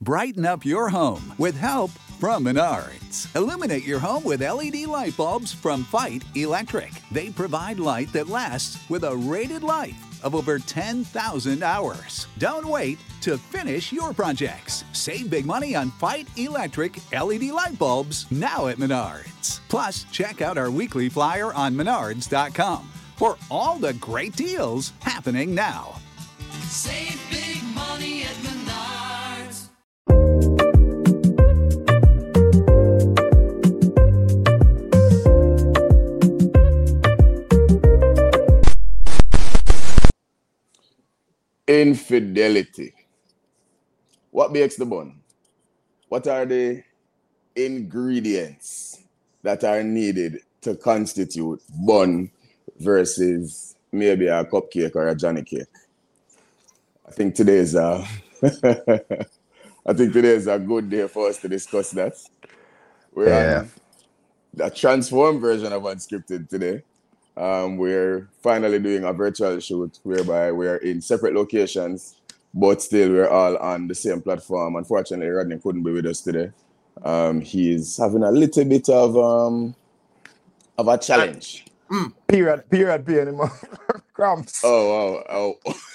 Brighten up your home with help from Menards. Illuminate your home with LED light bulbs from Fight Electric. They provide light that lasts with a rated life of over 10,000 hours. Don't wait to finish your projects. Save big money on Fight Electric LED light bulbs now at Menards. Plus, check out our weekly flyer on menards.com for all the great deals happening now. Save big money at Menards. Infidelity. What makes the bun? What are the ingredients that are needed to constitute bun versus maybe a cupcake or a Johnny cake? I think today is a good day for us to discuss that. We're on a transformed version of Unscripted today. We're finally doing a virtual shoot whereby we're in separate locations, but still we're all on the same platform. Unfortunately, Rodney couldn't be with us today. He's having a little bit of a challenge. Period anymore. Cramps. Oh.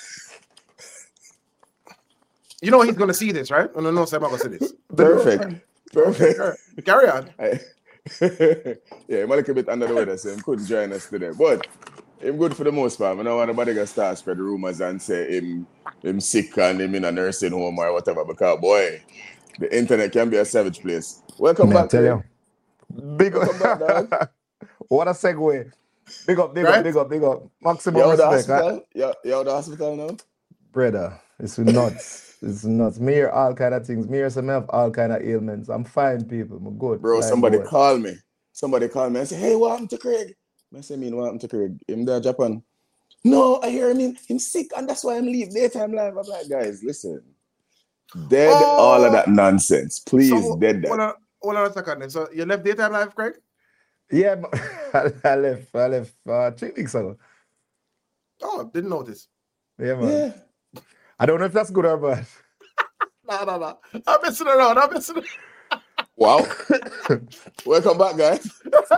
You know he's gonna see this, right? No, I'm not gonna see this. Perfect. Carry on. Yeah, I'm a little bit under the weather, so he couldn't join us today. But I'm good for the most part. I don't want nobody to start spread rumors and say him sick and him in a nursing home or whatever, because boy, the internet can be a savage place. Welcome back. Tell you. Big up. Dog. What a segue. Big up. Maximum You're the respect. hospital? You're the hospital now? Brother, it's nuts. It's nuts. Me hear all kind of things. Me hear some have all kind of ailments. I'm fine, people. I'm good. Bro, Like, somebody good. call me. Somebody call me and say, hey, what happened to Craig? I say, what happened to Craig? Him there, Japan. No, I hear him sick, and that's why I'm leaving daytime live. I'm like, guys, listen. Dead all of that nonsense. Please, dead that. Hold on a second then. So you left daytime live, Craig? Yeah, but I left 3 weeks ago. Oh, didn't notice. Yeah, man. Yeah. I don't know if that's good or bad. No. I'm messing around. Wow. Welcome back, guys.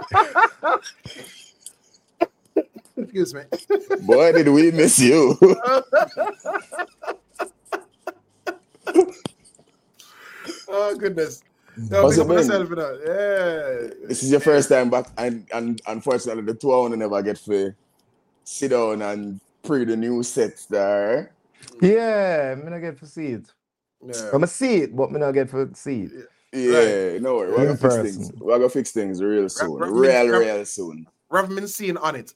Excuse me. Boy, did we miss you. Oh, goodness. How's it been? Yeah. This is your first time back, and unfortunately, the two I want to never get to sit down and pre the new sets there. Yeah, I'm not get to see it. Yeah. I'm gonna see it, but I'm not get to see it. Yeah, no worry. We're In gonna fix person. things. We're gonna fix things real soon. Real Real soon. Rev been seen on it.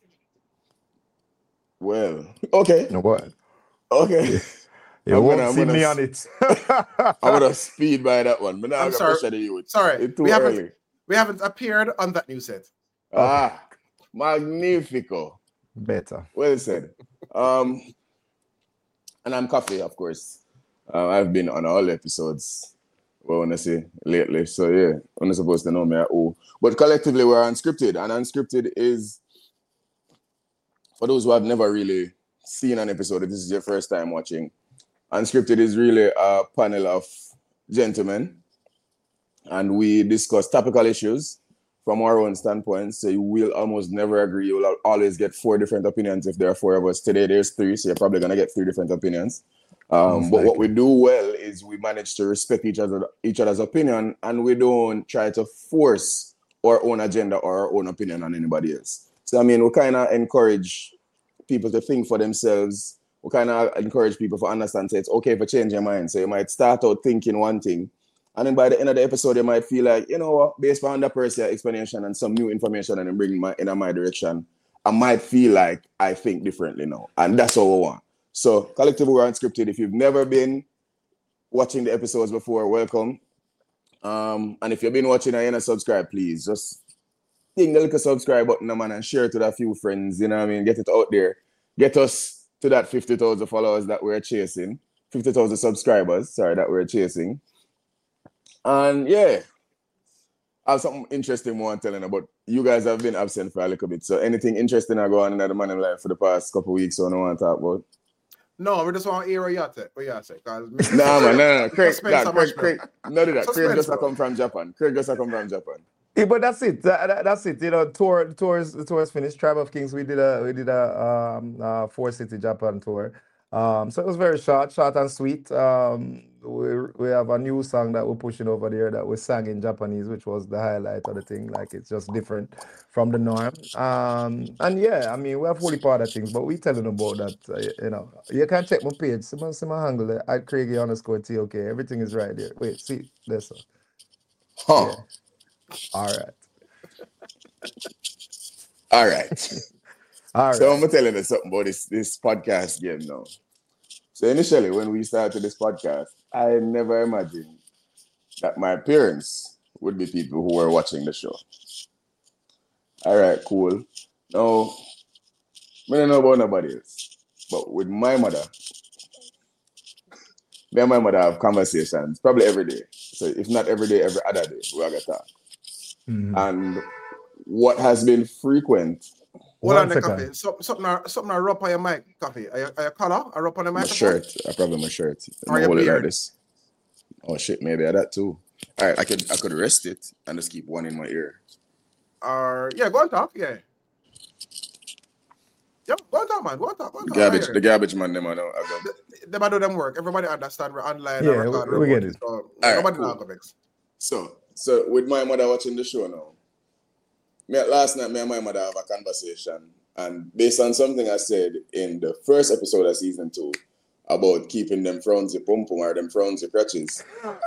Well, okay. No what? Okay. You I'm won't gonna- see I'm me gonna- on it. I'm gonna speed by that one. But now I'm I'm gonna sorry. pressure the youth. Sorry. It's too We early. haven't appeared on that new set. Ah, magnifico. Better. Well said. And I'm Coffee, of course. I've been on all episodes, well, honestly, lately. So yeah, I'm not supposed to know me at all. But collectively, we're Unscripted. And Unscripted is, for those who have never really seen an episode, if this is your first time watching, Unscripted is really a panel of gentlemen. And we discuss topical issues from our own standpoint. So you will almost never agree. You will always get 4 different opinions if there are 4 of us. Today there's 3, so you're probably going to get 3 different opinions. But what we do well is we manage to respect each other's opinion, and we don't try to force our own agenda or our own opinion on anybody else. So, I mean, we kind of encourage people to think for themselves. We kind of encourage people to understand, say it's okay to change your mind. So you might start out thinking one thing, and then by the end of the episode, you might feel like, you know what, based on that person's explanation and some new information and bring my in my direction, I might feel like I think differently now. And that's all we want. So, collectively, we're Unscripted. If you've never been watching the episodes before, welcome. And if you've been watching and you're not subscribed, please just ding the little subscribe button, man, and share it with a few friends. You know what I mean? Get it out there. Get us to that 50,000 followers that we're chasing. 50,000 subscribers, that we're chasing. And yeah, I have something interesting more I'm telling you, but you guys have been absent for a little bit. So anything interesting I go on in the man life for the past couple of weeks, so I don't want to talk about? No, we just want to hear what you say. Nah, man, no. Craig, Suspense so much, Craig, none of that. Craig Suspense, just bro. come from Japan. Yeah, but that's it. That's it. You know, the tour is finished. Tribe of Kings. We did a 4-city Japan tour. So it was very short and sweet. We have a new song that we're pushing over there that we sang in Japanese, which was the highlight of the thing. Like it's just different from the norm. And yeah, I mean we have fully part of things, but we telling about that. You know, you can check my page. See my handle there at Craigie_TOK. Everything is right there. Wait, see this. Huh. Yeah. All right. All right. All So right. I'm gonna tell you something about this podcast game now. So initially, when we started this podcast, I never imagined that my parents would be people who were watching the show. All right, cool. Now, I don't know about nobody else, but with my mother, me and my mother have conversations probably every day. So if not every day, every other day, we are gonna talk. Mhm. And what has been frequent. Hold on, the second. coffee. Something I rub on your mic, coffee. Are you color? I rub on the My microphone? shirt. I probably my shirt. Or I'm your hold it like beard? this. Oh shit, maybe I that too. All right, I could rest it and just keep one in my ear. Yeah, go on talk. Yeah. Yep, go on talk, man. Go on talk. The garbage man, them I know. I got. They do them work. Everybody understand we're online. Yeah, and record we get remote, it. So All right, nobody cool. know how to vex. So with my mother watching the show now, last night me and my mother have a conversation, and based on something I said in the first episode of season 2 about keeping them frownsy pum pum or them frownsy crutches.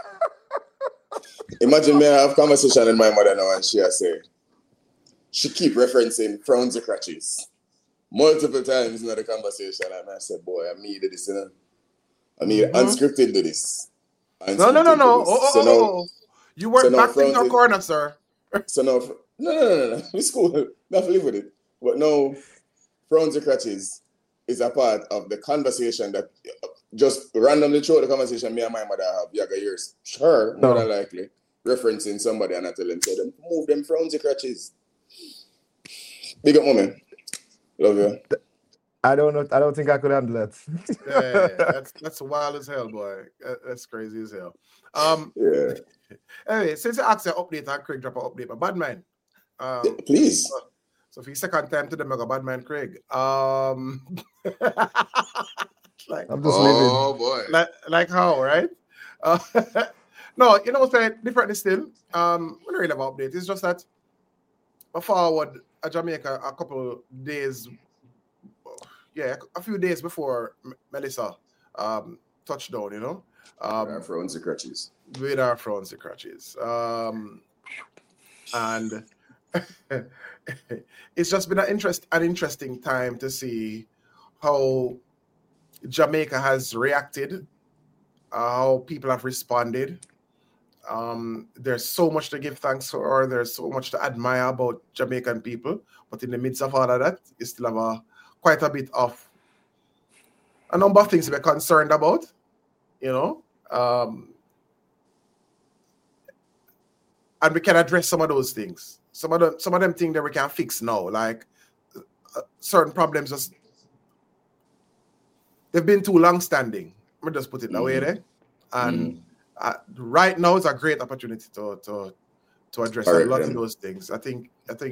Imagine me have conversation with my mother now and she keep referencing frownsy crutches multiple times in the conversation, and I said, boy, I needed this, you know. I need unscripted to this. No. Unscripted to this. So now, You weren't so now back in your frownsy- corner, sir. So now, no. It's cool. Not live with it. But no, frownsy crutches is a part of the conversation that just randomly throughout the conversation me and my mother have Yaga years. Sure, more than likely. Referencing somebody and I tell them, say them, move them frownsy crutches. Big up, moment. Love you. I don't know. I don't think I could handle that. Yeah, that's wild as hell, boy. That's crazy as hell. Yeah. Anyway, since I asked you update and Craig drop an update, but bad man. Please. So for your second time to the mega bad man, Craig. Like, I'm just living. Oh boy. like how, right? No, you know what's different still. We don't really have an update. It's just that I forward a Jamaica a couple days, a few days before Melissa touchdown, you know. Our frownsy crutches. With our frownsy crutches. And it's just been an interesting time to see how Jamaica has reacted, how people have responded. There's so much to give thanks for. There's so much to admire about Jamaican people. But in the midst of all of that, you still have quite a bit of a number of things we're concerned about, you know. And we can address some of those things. Some of them things that we can fix now, like certain problems just they've been too long-standing. Let me just put it that way there. And right now is a great opportunity to address a lot of those things. I think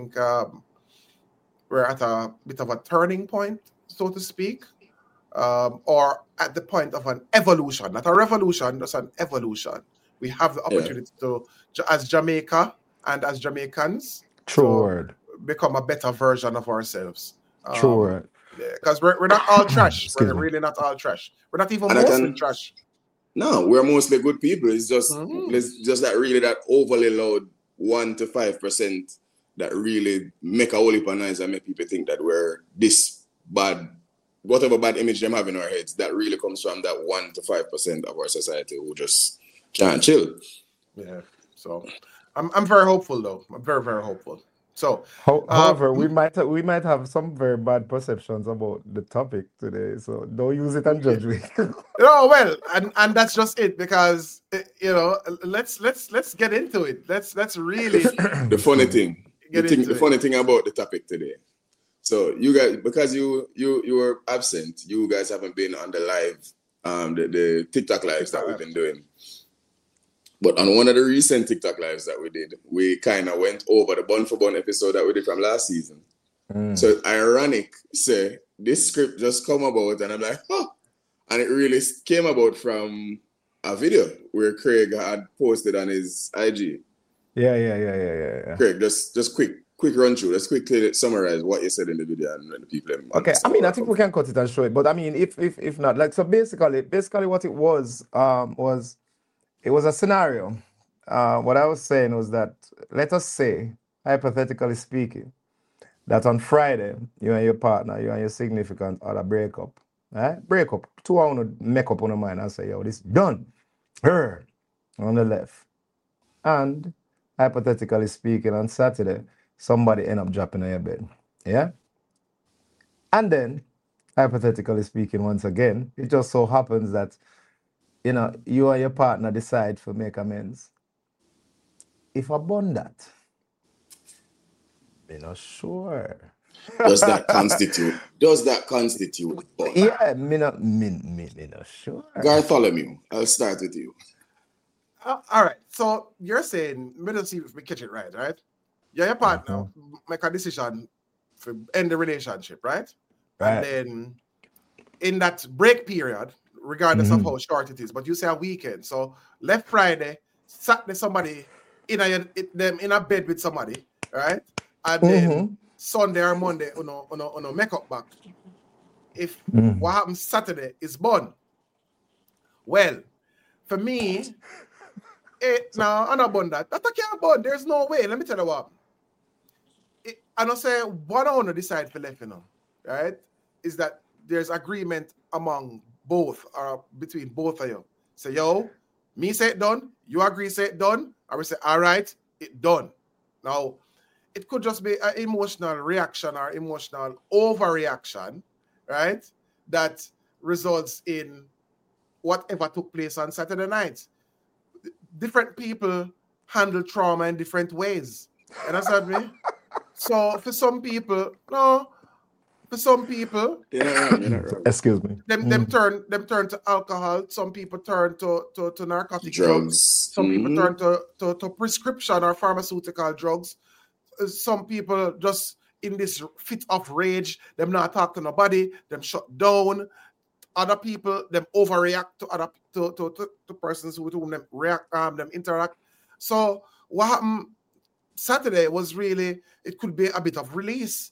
we're at a bit of a turning point, so to speak, or at the point of an evolution, not a revolution, just an evolution. We have the opportunity to, as Jamaica and as Jamaicans, True word. become a better version of ourselves. True word. Because we're not all trash. Excuse We're me. really not all trash. We're not even And I mostly can- trash. No, we're mostly good people. It's just that overly loud 1 to 5% that really make a whole heap of noise and make people think that we're this bad. Whatever bad image them have in our heads, that really comes from that 1 to 5% of our society who just can't chill. Yeah. So I'm very hopeful though. I'm very, very hopeful. So However, we might have some very bad perceptions about the topic today, so don't use it and judge me. no, well, and that's just it, because you know, let's get into it. Let's really The funny thing, Get into the funny thing about the topic today, So you guys, because you were absent, you guys haven't been on the live, the TikTok lives that we've been doing. But on one of the recent TikTok lives that we did, we kind of went over the Bun for Bun episode that we did from last season. So it's ironic, say, this script just come about, and I'm like, huh. And it really came about from a video where Craig had posted on his IG. Yeah. Craig, just quick run through. Let's quickly summarize what you said in the video and let the people. Okay, I mean, I think we can cut it and show it, but I mean, if not, like, so basically, what it was it was a scenario. What I was saying was that, let us say, hypothetically speaking, that on Friday, you and your partner, you and your significant other break up. Right? Break up. Two of you make up on the mind and say, yo, this done. Her on the left. And hypothetically speaking, on Saturday, somebody end up dropping on your bed. Yeah? And then, hypothetically speaking, once again, it just so happens that, you know, you and your partner decide to make amends. If I bond that, I'm not sure. Does that constitute bond? Yeah, me not sure. Bartholomew, I'll start with you. All right. So you're saying, let me see if we catch it right? Yeah, your partner make a decision to end the relationship, right? And then in that break period, regardless of how short it is, but you say a weekend. So left Friday, Saturday somebody in a bed with somebody, right? And then Sunday or Monday, on a makeup back. If what happens Saturday is born. Well, for me, I'm not born that. That I can't born. There's no way. Let me tell you what. I don't say what I want to decide for left, right? Is that there's agreement among both or between both of you. Say, yo, me say it done, you agree say it done, or we say, all right, it done. Now, it could just be an emotional reaction or emotional overreaction, right? That results in whatever took place on Saturday night. Different people handle trauma in different ways. You understand me? So for some people, excuse me. Them turn to alcohol. Some people turn to narcotic drugs. Some people turn to prescription or pharmaceutical drugs. Some people just in this fit of rage, them not talk to nobody, them shut down. Other people, them overreact to other to persons with whom them react, them interact. So what happened Saturday was really, it could be a bit of release.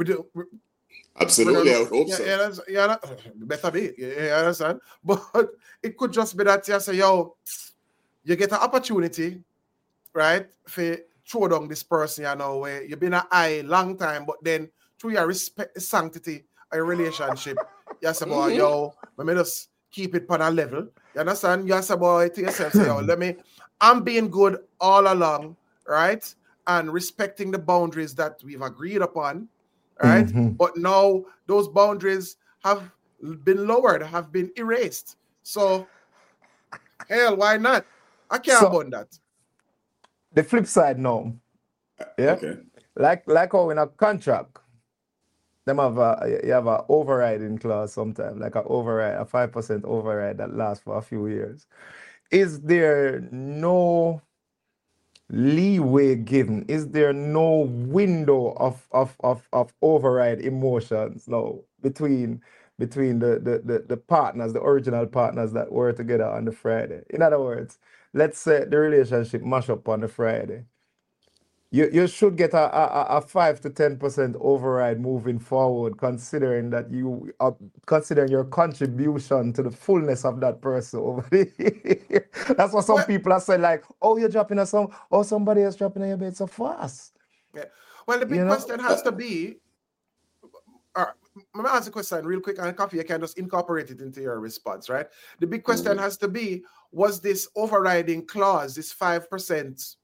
Absolutely, I hope so. Yeah, better be. You understand? But it could just be that you say, yo, you get an opportunity, right, for throw down this person, you know, where you've been a high long time, but then through your respect the sanctity of your relationship, you say, boy, yo, let me just keep it on a level. You understand? You say, boy, to yourself, say, yo, I'm being good all along, right? And respecting the boundaries that we've agreed upon, right? But now those boundaries have been lowered, have been erased. So, hell, why not? I can't bond that. The flip side now, yeah, okay. Like how in a contract, you have an overriding clause sometimes, like a 5% override that lasts for a few years. Is there no leeway given? Is there no window of override emotions now between the partners, the original partners that were together on the Friday? In other words, let's say the relationship mash up on the Friday. You should get a 5 to 10% override moving forward, considering that you are considering your contribution to the fullness of that person over there. That's what some people are saying, like, oh, you're dropping a song, oh, somebody else dropping on your bed so fast. Yeah. Well, the big question has to be, let me ask a question real quick, and Coffee, you can just incorporate it into your response, right? The big question has to be, was this overriding clause, this 5%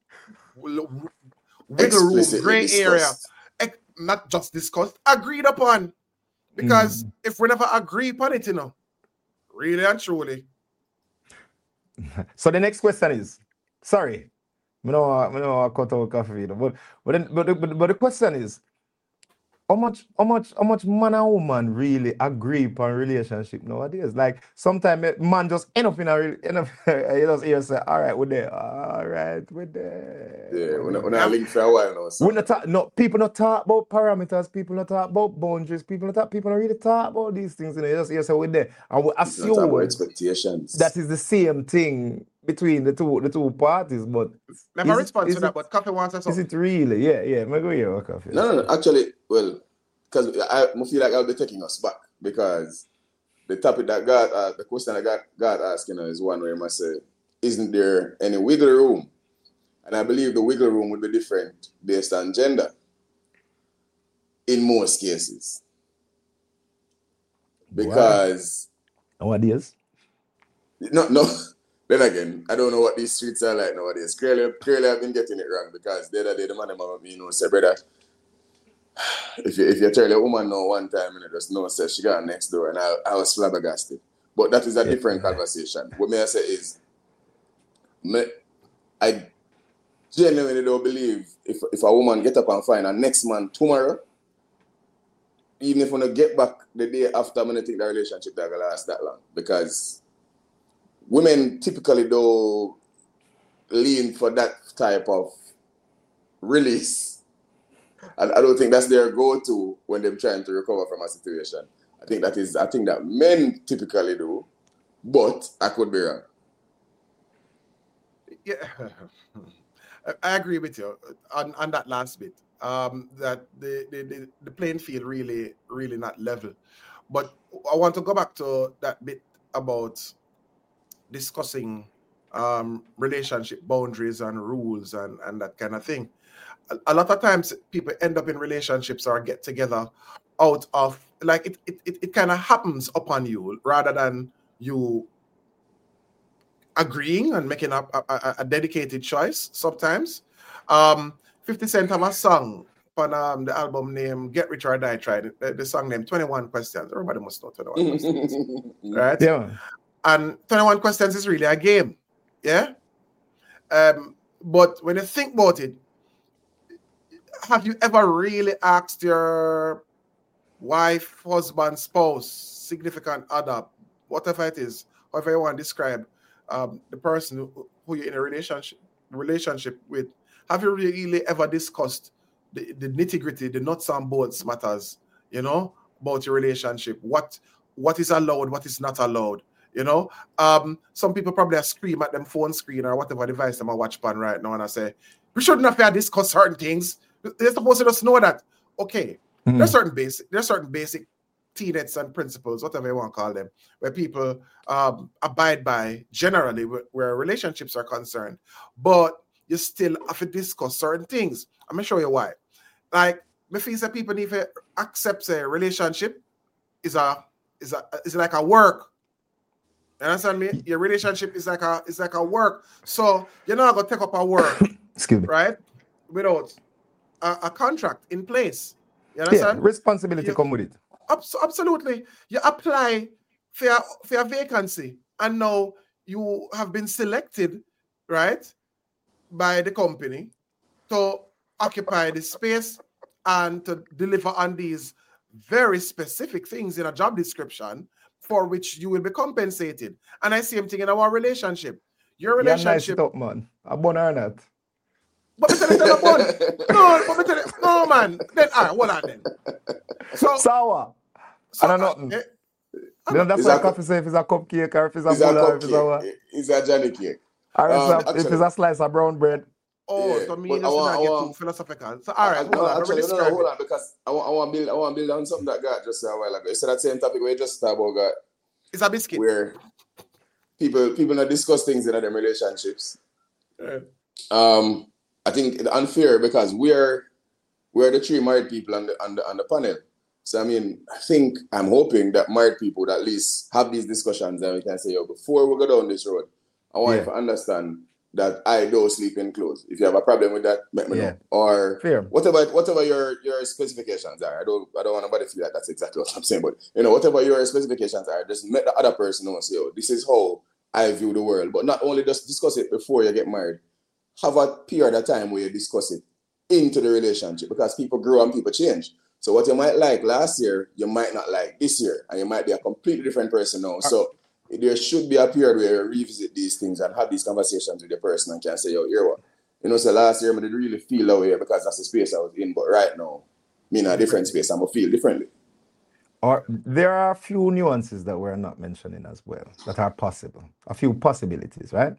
wiggle room, gray area, not just discussed, agreed upon? Because if we never agree upon it, really and truly. So the next question is, sorry, I cut out Coffee, but the question is, how much man and woman really agree upon relationship nowadays? Like sometimes man just end up in you just hear say, all right, we're there. All right, we're there. Yeah, when I link for a while now. So. We not talk, no, people not talk about parameters, people not talk about boundaries, people not really talk about these things, you know. You just hear say we're there. And we It's not assume about expectations. that is the same thing between the two parties, but Let me respond to that, but Coffee wants us is it really? Yeah, I'm going to Coffee. No. Actually, well, because I feel like I'll be taking us back because the topic that the question that God asking is one where he must say, isn't there any wiggle room? And I believe the wiggle room would be different based on gender in most cases. Because... Wow. What is? No. Then again, I don't know what these streets are like nowadays. Clearly I've been getting it wrong because the other day the man say, brother, if you tell a woman no one time and just know says she got next door, and I was flabbergasted. But that is a different conversation. What may I say is, I genuinely don't believe if a woman get up and find a next man tomorrow, even if we don't get back the day after, I'm going to think the relationship that will last that long. Because women typically don't lean for that type of release. And I don't think that's their go-to when they're trying to recover from a situation. I think that men typically do, but I could be wrong. Yeah, I agree with you on that last bit. That the playing field really not level. But I want to go back to that bit about discussing relationship boundaries and rules and that kind of thing. A lot of times people end up in relationships or get together out of like it kind of happens upon you rather than you agreeing and making a dedicated choice sometimes. 50 Cent have a song on the album named Get Rich or Die Trying. The song named 21 Questions. Everybody must know 21 Questions. Right? Yeah. And 21 Questions is really a game. Yeah? But when you think about it, have you ever really asked your wife, husband, spouse, significant other, whatever it is, however you want to describe the person who you're in a relationship with, have you really ever discussed the nitty-gritty, the nuts and bolts matters, you know, about your relationship? What is allowed, what is not allowed, you know? Some people probably scream at them phone screen or whatever device them a watch pan right now, and I say, we shouldn't have to discuss certain things. They're supposed to just know that, okay, there's certain basic tenets and principles, whatever you want to call them, where people abide by generally where relationships are concerned. But you still have to discuss certain things. I'm going to show you why. Like, I feel that people need to accept a relationship is like a work. You understand me? Your relationship is like a work. So you're not going to take up a work, excuse me, right? Without a contract in place. You understand? Yeah, responsibility come with it. Absolutely. You apply for a vacancy, and now you have been selected, right, by the company to occupy the space and to deliver on these very specific things in a job description for which you will be compensated. And I see same thing in our relationship. Your relationship, nice up, man. A bun or not? But me tell you, no, man. Then hold on then. So sour. I don't know. That's why Coffee say if it's a cupcake or if it's a bowl or if it's a it's a Johnny cake. Or if it's a slice of brown bread. Oh, yeah, so me just not get too philosophical. So all right, hold on, because I want to build on something that God just said a while ago. You said that same topic where you just talked about God. It's a biscuit. Where people not discuss things in their relationships. Yeah. I think it's unfair because we're the three married people on the panel. So I mean, I'm hoping that married people would at least have these discussions and we can say, before we go down this road, I want you to understand that I don't sleep in clothes. If you have a problem with that, let me know. Or fair. Whatever your specifications are. I don't want nobody to feel like that's exactly what I'm saying, but whatever your specifications are, just let the other person know and say, this is how I view the world. But not only just discuss it before you get married, have a period of time where you discuss it into the relationship because people grow and people change. So what you might like last year, you might not like this year, and you might be a completely different person now. So there should be a period where you revisit these things and have these conversations with the person and can say, yo, here what? You know, so last year I didn't really feel that way because that's the space I was in, but right now, me in a different space, I'm gonna feel differently. Or there are a few nuances that we're not mentioning as well that are possible. A few possibilities, right?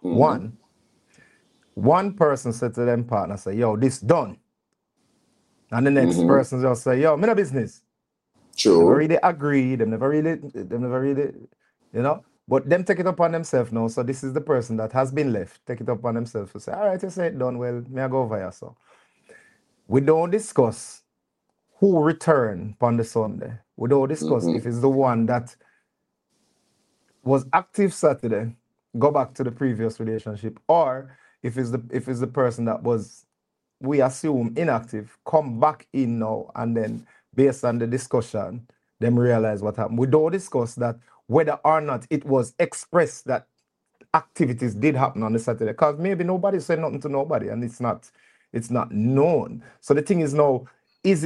One person said to them partner, say, yo, this done. And the next person just say, yo, me no business. True. They never really agree, they never really, you know. But them take it upon themselves now. So this is the person that has been left. Take it upon themselves to say, all right, you say it done. Well, me I go over here. So we don't discuss who return on the Sunday. We don't discuss if it's the one that was active Saturday, go back to the previous relationship, or if it's the person that was, we assume, inactive, come back in now, and then based on the discussion, them realize what happened. We don't discuss that whether or not it was expressed that activities did happen on the Saturday, because maybe nobody said nothing to nobody, and it's not known. So the thing is now, is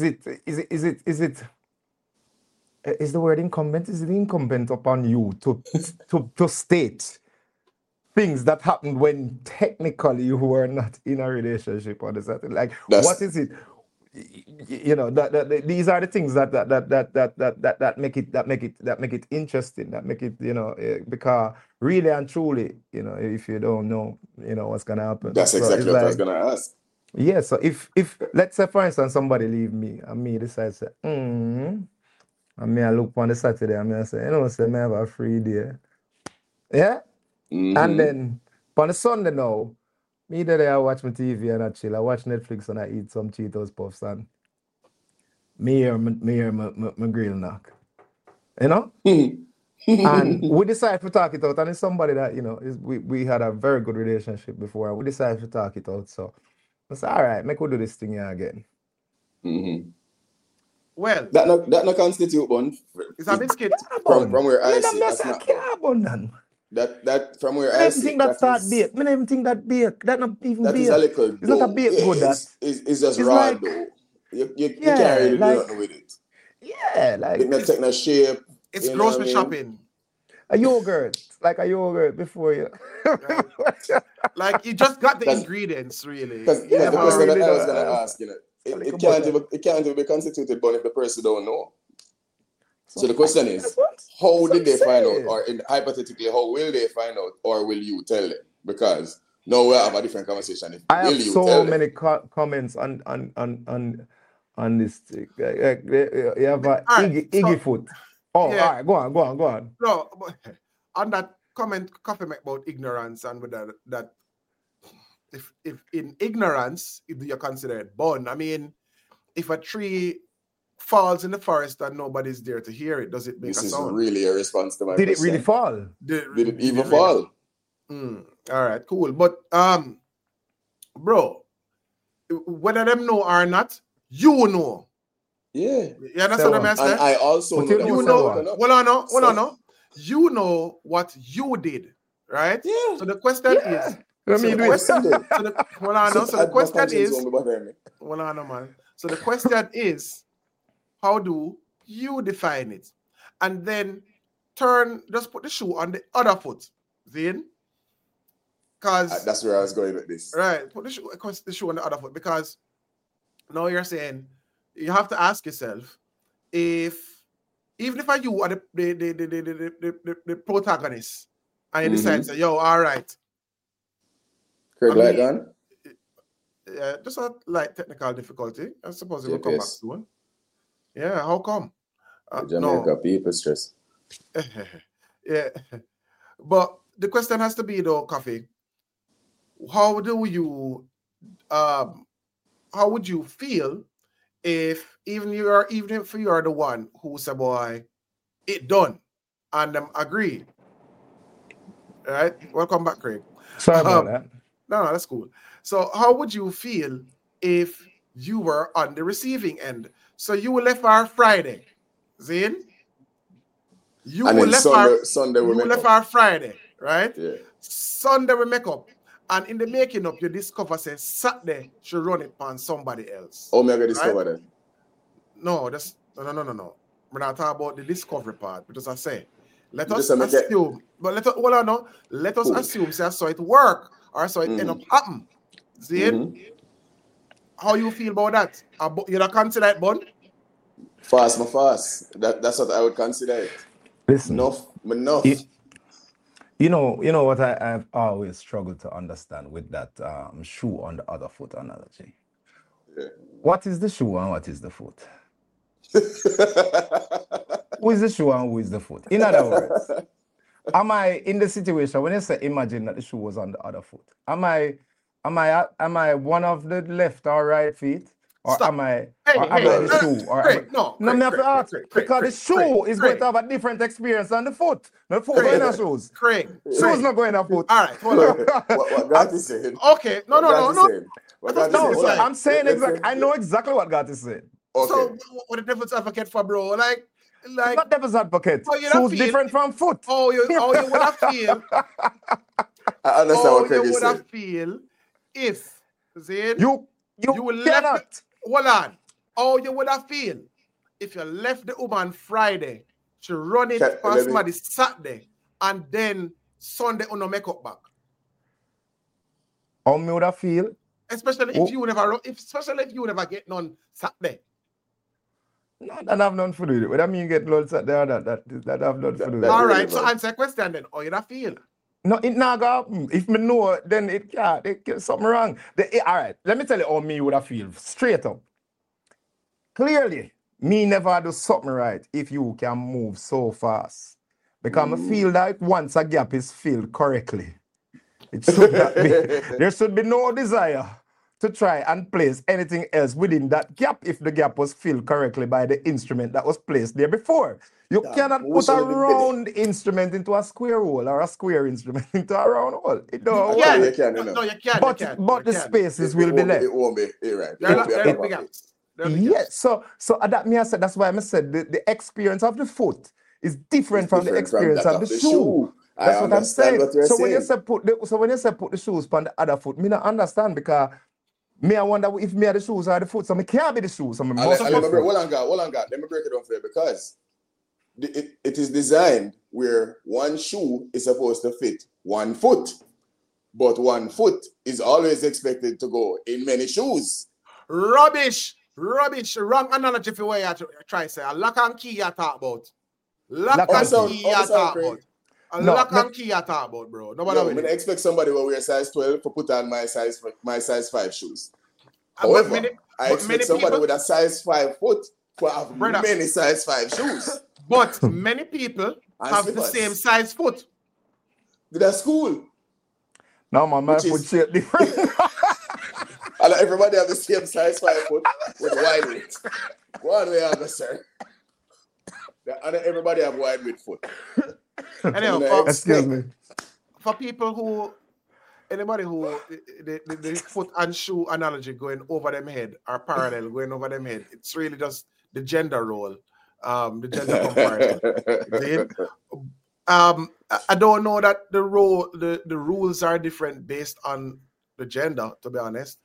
the word incumbent? Is it incumbent upon you to state things that happened when technically you were not in a relationship on the Saturday? Like, what is it? You know, these are the things that make it interesting, that make it, you know, because really and truly, you know, if you don't know, you know what's gonna happen. That's exactly what I was gonna ask. Yeah, so if let's say, for instance, somebody leave me and me decide to say, and me I look on the Saturday and me I say, you know, say me have a free day. Yeah? And then on the Sunday now, me there I watch my TV and I chill. I watch Netflix and I eat some Cheetos Puffs and me hear my grill knock. You know? And we decide to talk it out. And it's somebody that, you know, we had a very good relationship before. We decided to talk it out. So I said, all right, make we do this thing here again. Well, that no constitute one. It's a biscuit. From where I see, that's not bun. That from where I I don't see, think that start bake. I don't even think that bake. That not even that bake. is a little It's not a bake good. It's just raw like, dough. You can't really do nothing with it. Yeah, like it not take no shape. It's grocery shopping. A yogurt, like a yogurt before you. Like you just got the ingredients, really. Because the question that I was gonna ask, you know, it can't even be constituted, but if the person don't know. So the question is, how did they find out, or hypothetically, how will they find out, or will you tell them? Because now we'll have a different conversation. I have so many comments on this thing. You have a Iggy foot. Oh, yeah. All right, go on. No, on that comment, Coffee make about ignorance and with that if in ignorance, do you consider it born? I mean, if a tree falls in the forest and nobody's there to hear it, does it make a sound? This is really a response to my question. Did it really fall? Did it even fall? All right, cool. But bro, whether them know or not, you know. Yeah, that's what I'm saying. And I also know. You know. You know what you did, right? Yeah. So the question is. So the question is, how do you define it? And then just put the shoe on the other foot. Then, because that's where I was going with this. Right, put the shoe on the other foot, because now you're saying you have to ask yourself, even if you are the protagonist and you decide to say, yo, all right. Craig light gun? Yeah, just a light technical difficulty. I suppose it will come back soon. Yeah, how come? Jamaica people stress. Yeah. But the question has to be though, Coffee. How would you feel if even if you are the one who say, boy, it done, and them agree? All right. Welcome back, Craig. Sorry about that. No, that's cool. So how would you feel if you were on the receiving end? So you left our Friday, Zane. Sunday we left our Friday, right? Yeah. Sunday we make up. And in the making up, you discover say Saturday should run it on somebody else. Oh, me I discover that. No. We're not talking about the discovery part, because I say, let You us just make it- assume, but let us hold on now. Let us Cool. assume say so it work or so it end up happen. See it? Mhm. How you feel about that? You don't consider it bun? Fast, my fast. That's what I would consider it. Listen, Enough. you know what I've always struggled to understand with that shoe on the other foot analogy. Yeah. What is the shoe and what is the foot? Who is the shoe and who is the foot? In other words, am I in the situation when you say imagine that the shoe was on the other foot? Am I one of the left or right feet? Or Stop. am I Hey, the shoe? Or Craig, no, me have to ask, because the shoe is going Craig. to have a different experience than the foot. The foot going in shoes. Craig. Shoes not going in foot. All right, hold on. what God is saying? Okay, no. What God is No, saying? so Hold on. I'm saying Let's exactly. say- I know exactly what God is saying. Okay. So what the devil's advocate for, bro? Like Not devil's advocate. Oh, you don't Shoes feel- different from foot. oh, you would have feel. I understand what Craig you is would saying. have feel if Zayn, You will cannot. hold on. Oh, you would have feel if you left the woman Friday to run it Let past me- somebody Saturday and then Sunday on no makeup back. How me would I feel? Especially Oh. if you never get none Saturday. No, that have nothing to do with it. What I mean you get loads at there, that have nothing to do with it. That- All really right, so bad. answer the question then. Oh, you don't feel. No, it not go happen. If me know, then it can't. It get something wrong. All right, let me tell you how me would have feel. Straight up. Clearly, me never do something right if you can move so fast. Because I feel like once a gap is filled correctly, it should not be. There should be no desire to try and place anything else within that gap if the gap was filled correctly by the instrument that was placed there before. You cannot put most a of the round instrument into a square hole or a square instrument into a round hole. It don't Yeah, work. you can, you know. No, you can't. But you can. the You can. spaces will be left. It won't be. You're right. There It won't be a are proper big fit. gaps. There are big gaps. Yes, so that me I said that's why I said the experience of the foot is different It's from the different from experience that of the shoe. That's I what I'm understand saying. what you're So when you saying. say when you say put the shoes on the other foot, me not understand because me I wonder if me are the shoes or the foot. So me can't be the shoes. So me must be Let the me break, foot. hold on, God. Let me break it down for you because it is designed where one shoe is supposed to fit one foot, but one foot is always expected to go in many shoes. Rubbish. Wrong analogy for what you try to say. A lock and key you talk about. Lock and key you talk about. A lock and key you talk about, bro. Nobody No, with I it. expect somebody who wear size 12 to put on my size 5 shoes. But However, many- I but expect many somebody people- with a size 5 foot to have Brother. many size 5 shoes. But many people And have the slippers. same size foot. Did that school? No man, my Which foot is- shape different. And everybody have the same size 5 foot with wide width. Go on, way on, sir. And everybody have wide width foot. Anyhow, You know, Excuse me. for people who, anybody who the foot and shoe analogy going over them head or parallel going over them head, it's really just the gender role, the gender comparison. See? I don't know that the rules are different based on the gender, to be honest.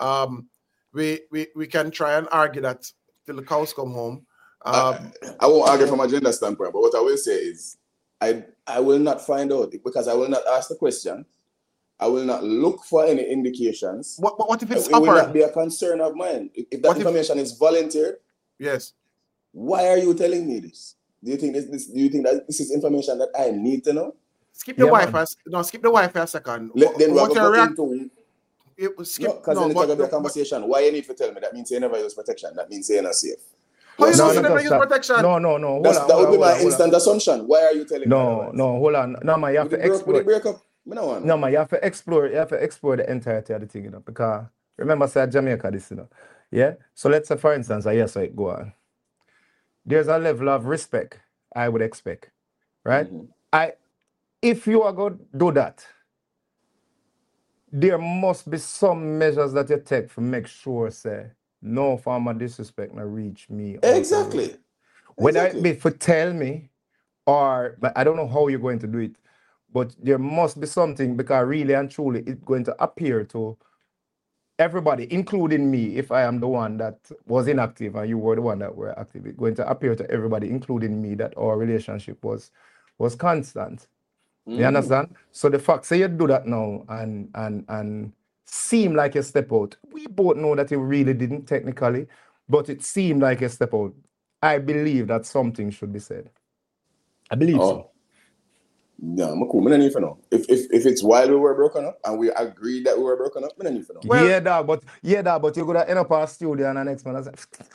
We can try and argue that till the cows come home. I won't argue from a gender standpoint, but what I will say is I will not find out because I will not ask the question. I will not look for any indications. What if it's It will upper? not be a concern of mine. If that What if- information is volunteered, Yes. why are you telling me this? Do you think that this is information that I need to know? Skip the Yeah, Wi-Fi. man. No, skip the Wi-Fi a second. Then we're What going your to react? go into Skip. because No, then it's going to be a but conversation. Why you need to tell me? That means you never use protection. That means you're not safe. how you No, know no, you never use that. protection? No. Hold on, that would be my hold on. instant assumption. Why are you telling me? No, otherwise? hold on. No, man, you have Would to it explore. break up? Me no want. No, man, you have to explore the entirety of the thing, you know, because remember, say Jamaica this, you know. Yeah? So let's say, for instance, yes, I go on. There's a level of respect I would expect, right? If you are going to do that, there must be some measures that you take to make sure, say, no form of disrespect not reach me. Exactly. Whether Exactly. it be for tell me or, but I don't know how you're going to do it, but there must be something because really and truly it's going to appear to everybody, including me, if I am the one that was inactive and you were the one that were active, it's going to appear to everybody, including me, that our relationship was constant. You understand? So the fact, say you do that now and seem like a step out. We both know that it really didn't technically, but it seemed like a step out. I believe that something should be said. I believe so. Yeah, I'm cool. I don't even know. If it's while we were broken up and we agreed that we were broken up, I don't even know. Well, yeah, but you're gonna end up our studio and the next man.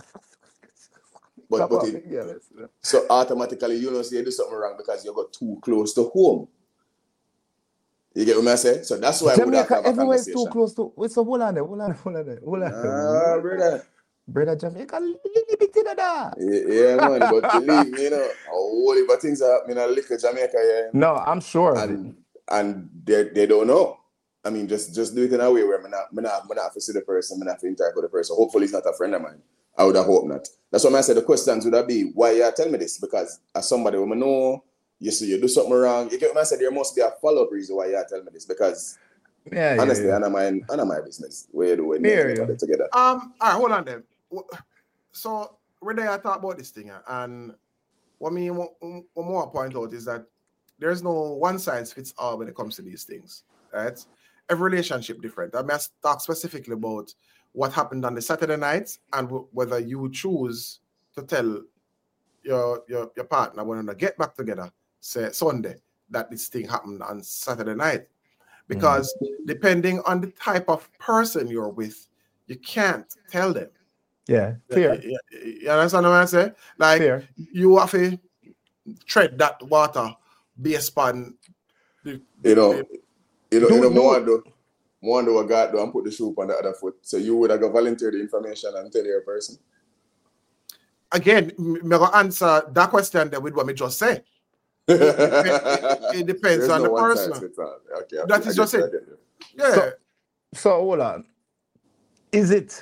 So automatically you know say you do something wrong because you got too close to home. You get what I say? So that's why Jamaica everywhere is too close to. So hold on there. Brother Jamaica, little bit in that. Yeah, man, but believe me, you know, a whole heap of things are happening in a little Jamaica, yeah. No, I'm sure. And they don't know. I mean, just do it in a way where I'm not have to see the person, I'm not have to interact with the person. Hopefully he's not a friend of mine. I would have hoped not. That's why I said the questions would have be, why you tell me this? Because as somebody who I know, you see you do something wrong. You get what I said, there must be a follow-up reason why you tell me this. Because honestly, I know my business. Where do we get together? All right, hold on then. So when I talk about this thing, and what more point out is that there's no one size fits all when it comes to these things, right? Every relationship different. I must talk specifically about what happened on the Saturday night and whether you choose to tell your partner when they get back together, say Sunday, that this thing happened on Saturday night. Because depending on the type of person you're with, you can't tell them. Yeah, fair. You understand what I say? Like, fair. You have to tread that water based on more do a guy do and put the shoe on the other foot. So you would have volunteered the information and tell your person. Again, I'm going to answer that question there with what I just said. It depends on the person. Okay, that is just it. Yeah. So hold on. Is it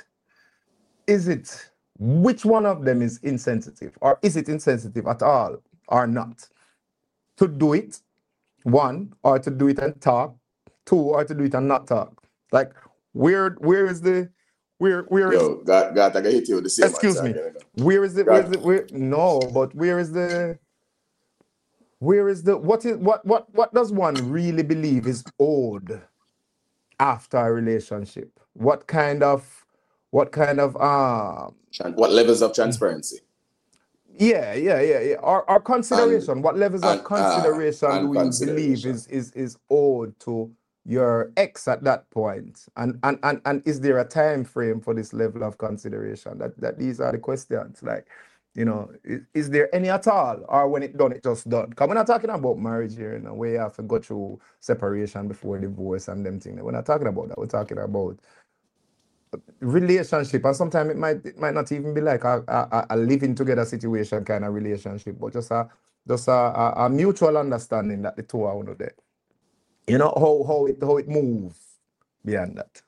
which one of them is insensitive, or is it insensitive at all or not? To do it, one, or to do it and talk, two, or to do it and not talk. Like where is the where is God I hit you with the same excuse me. Where is the what does one really believe is owed after a relationship? What levels of transparency? Yeah. Our consideration. What levels of consideration do you believe is owed to your ex at that point? And is there a time frame for this level of consideration? That these are the questions. Like, you know, is there any at all? Or when it's done, it's just done? Because we're not talking about marriage here, you know, where you have to go through separation before divorce and them things. We're not talking about that. We're talking about relationship, and sometimes it might not even be like a living together situation kind of relationship, but just a mutual understanding that the two are under there. You know how it moves beyond that.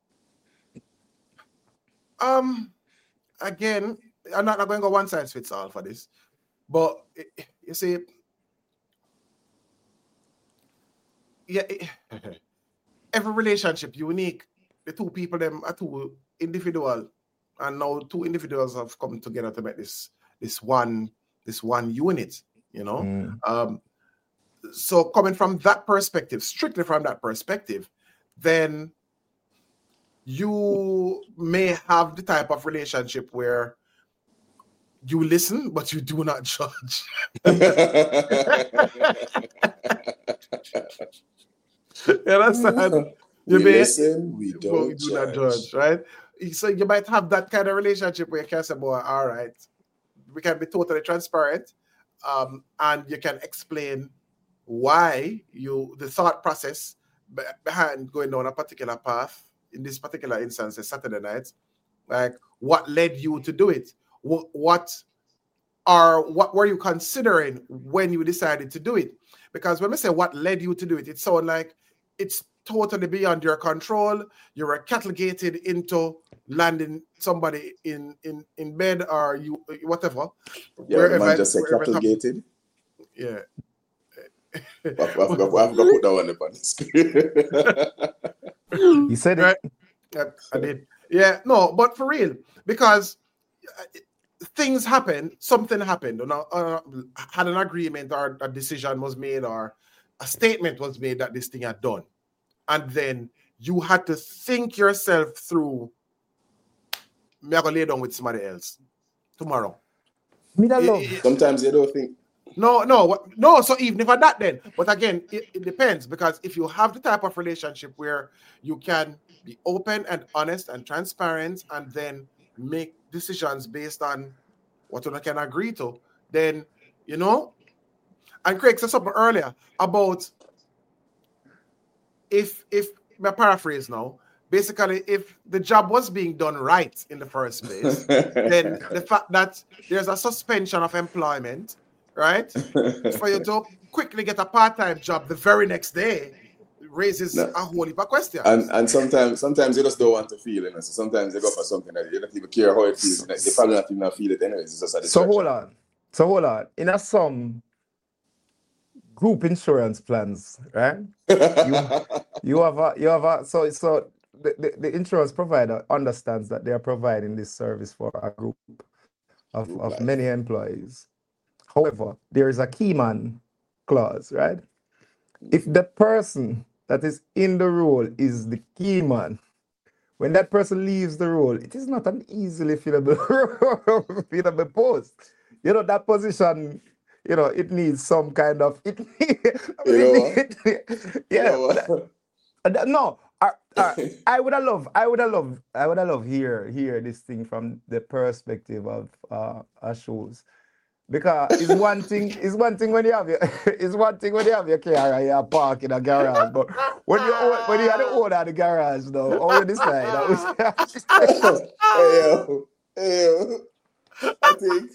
Again, I'm not going to go one size fits all for this, but you see, every relationship unique. The two people them are two individual, and now two individuals have come together to make this one unit, you know. So coming from that perspective, strictly from that perspective, then you may have the type of relationship where you listen, but you do not judge. You understand? We listen, we do not judge, right? So you might have that kind of relationship where you can say, "Boy, all right, we can be totally transparent, and you can explain why the thought process behind going down a particular path. In this particular instance, Saturday night, like what led you to do it? What were you considering when you decided to do it? Because when we say what led you to do it, it sounds like it's totally beyond your control. You were cattle-gated into landing somebody in bed, or you whatever. Yeah, man just said cattle-gated. Yeah. I've got to put that one up on the screen. He said right? it. I did. Yeah, no, but for real, because things happen, something happened, had an agreement or a decision was made or a statement was made that this thing had done. And then you had to think yourself through, me I go lay down with somebody else tomorrow. Sometimes you don't think. No. So even if I that then, but again, it depends, because if you have the type of relationship where you can be open and honest and transparent, and then make decisions based on what you can agree to, then And Craig said something earlier about if my paraphrase now. Basically, if the job was being done right in the first place, then the fact that there's a suspension of employment, right, for you to quickly get a part-time job the very next day raises a whole heap of questions. And sometimes you just don't want to feel it. So sometimes you go for something that you don't even care how it feels. They probably not even feel it anyways. It's just a distraction. So hold on. In some group insurance plans, right? you have a so the insurance provider understands that they are providing this service for a group of many employees. However, there is a key man clause, right? If the person that is in the role is the key man, when that person leaves the role, it is not an easily fillable post. That position, it needs some kind of no. I would have loved hear this thing from the perspective of shoes, because it's one thing when you have your car and you park in a garage, but when you had the owner of the garage though, or you decide Hey, I think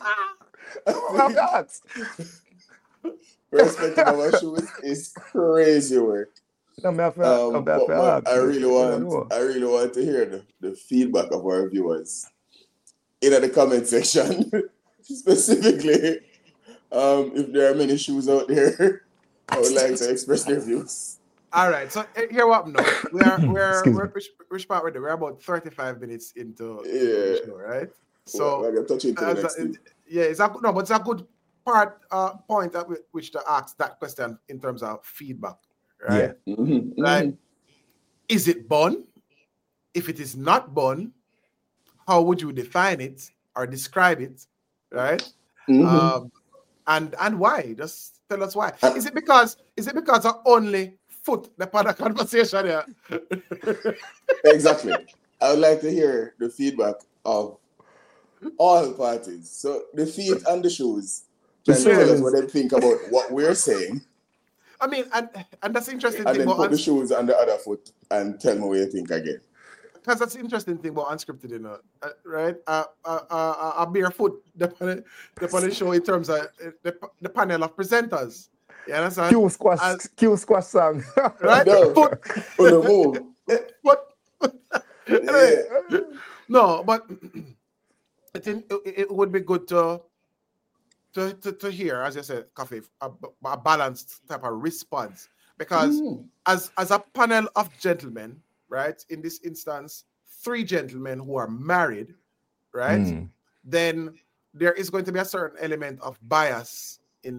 perspective of a shoes is crazy work. But I really want to hear the feedback of our viewers in the comment section. Specifically, if there are many shoes out there, I would like to express their views. All right, so here what now. We're which part we're about 35 minutes into the show, right? So we're touching to the next thing. It's a good point at which to ask that question in terms of feedback. Right? Yeah. Mm-hmm. Like, is it bun? If it is not bun, how would you define it or describe it? Right? Mm-hmm. And why? Just tell us why. Is it because I only foot the part of conversation here? Exactly. I would like to hear the feedback of all parties. So the feet and the shoes can tell us what they think about what we're saying. I mean, and that's the interesting and thing. And then put the shoes on the other foot and tell me what you think again. Because that's the interesting thing about unscripted, right? A barefoot, the show in terms of the panel of presenters. You understand? Q squash song. Right? No, on the move. Anyway, no, but I think it would be good to hear, as you said, Coffee, a balanced type of response. Because as a panel of gentlemen, right, in this instance, 3 gentlemen who are married, right, then there is going to be a certain element of bias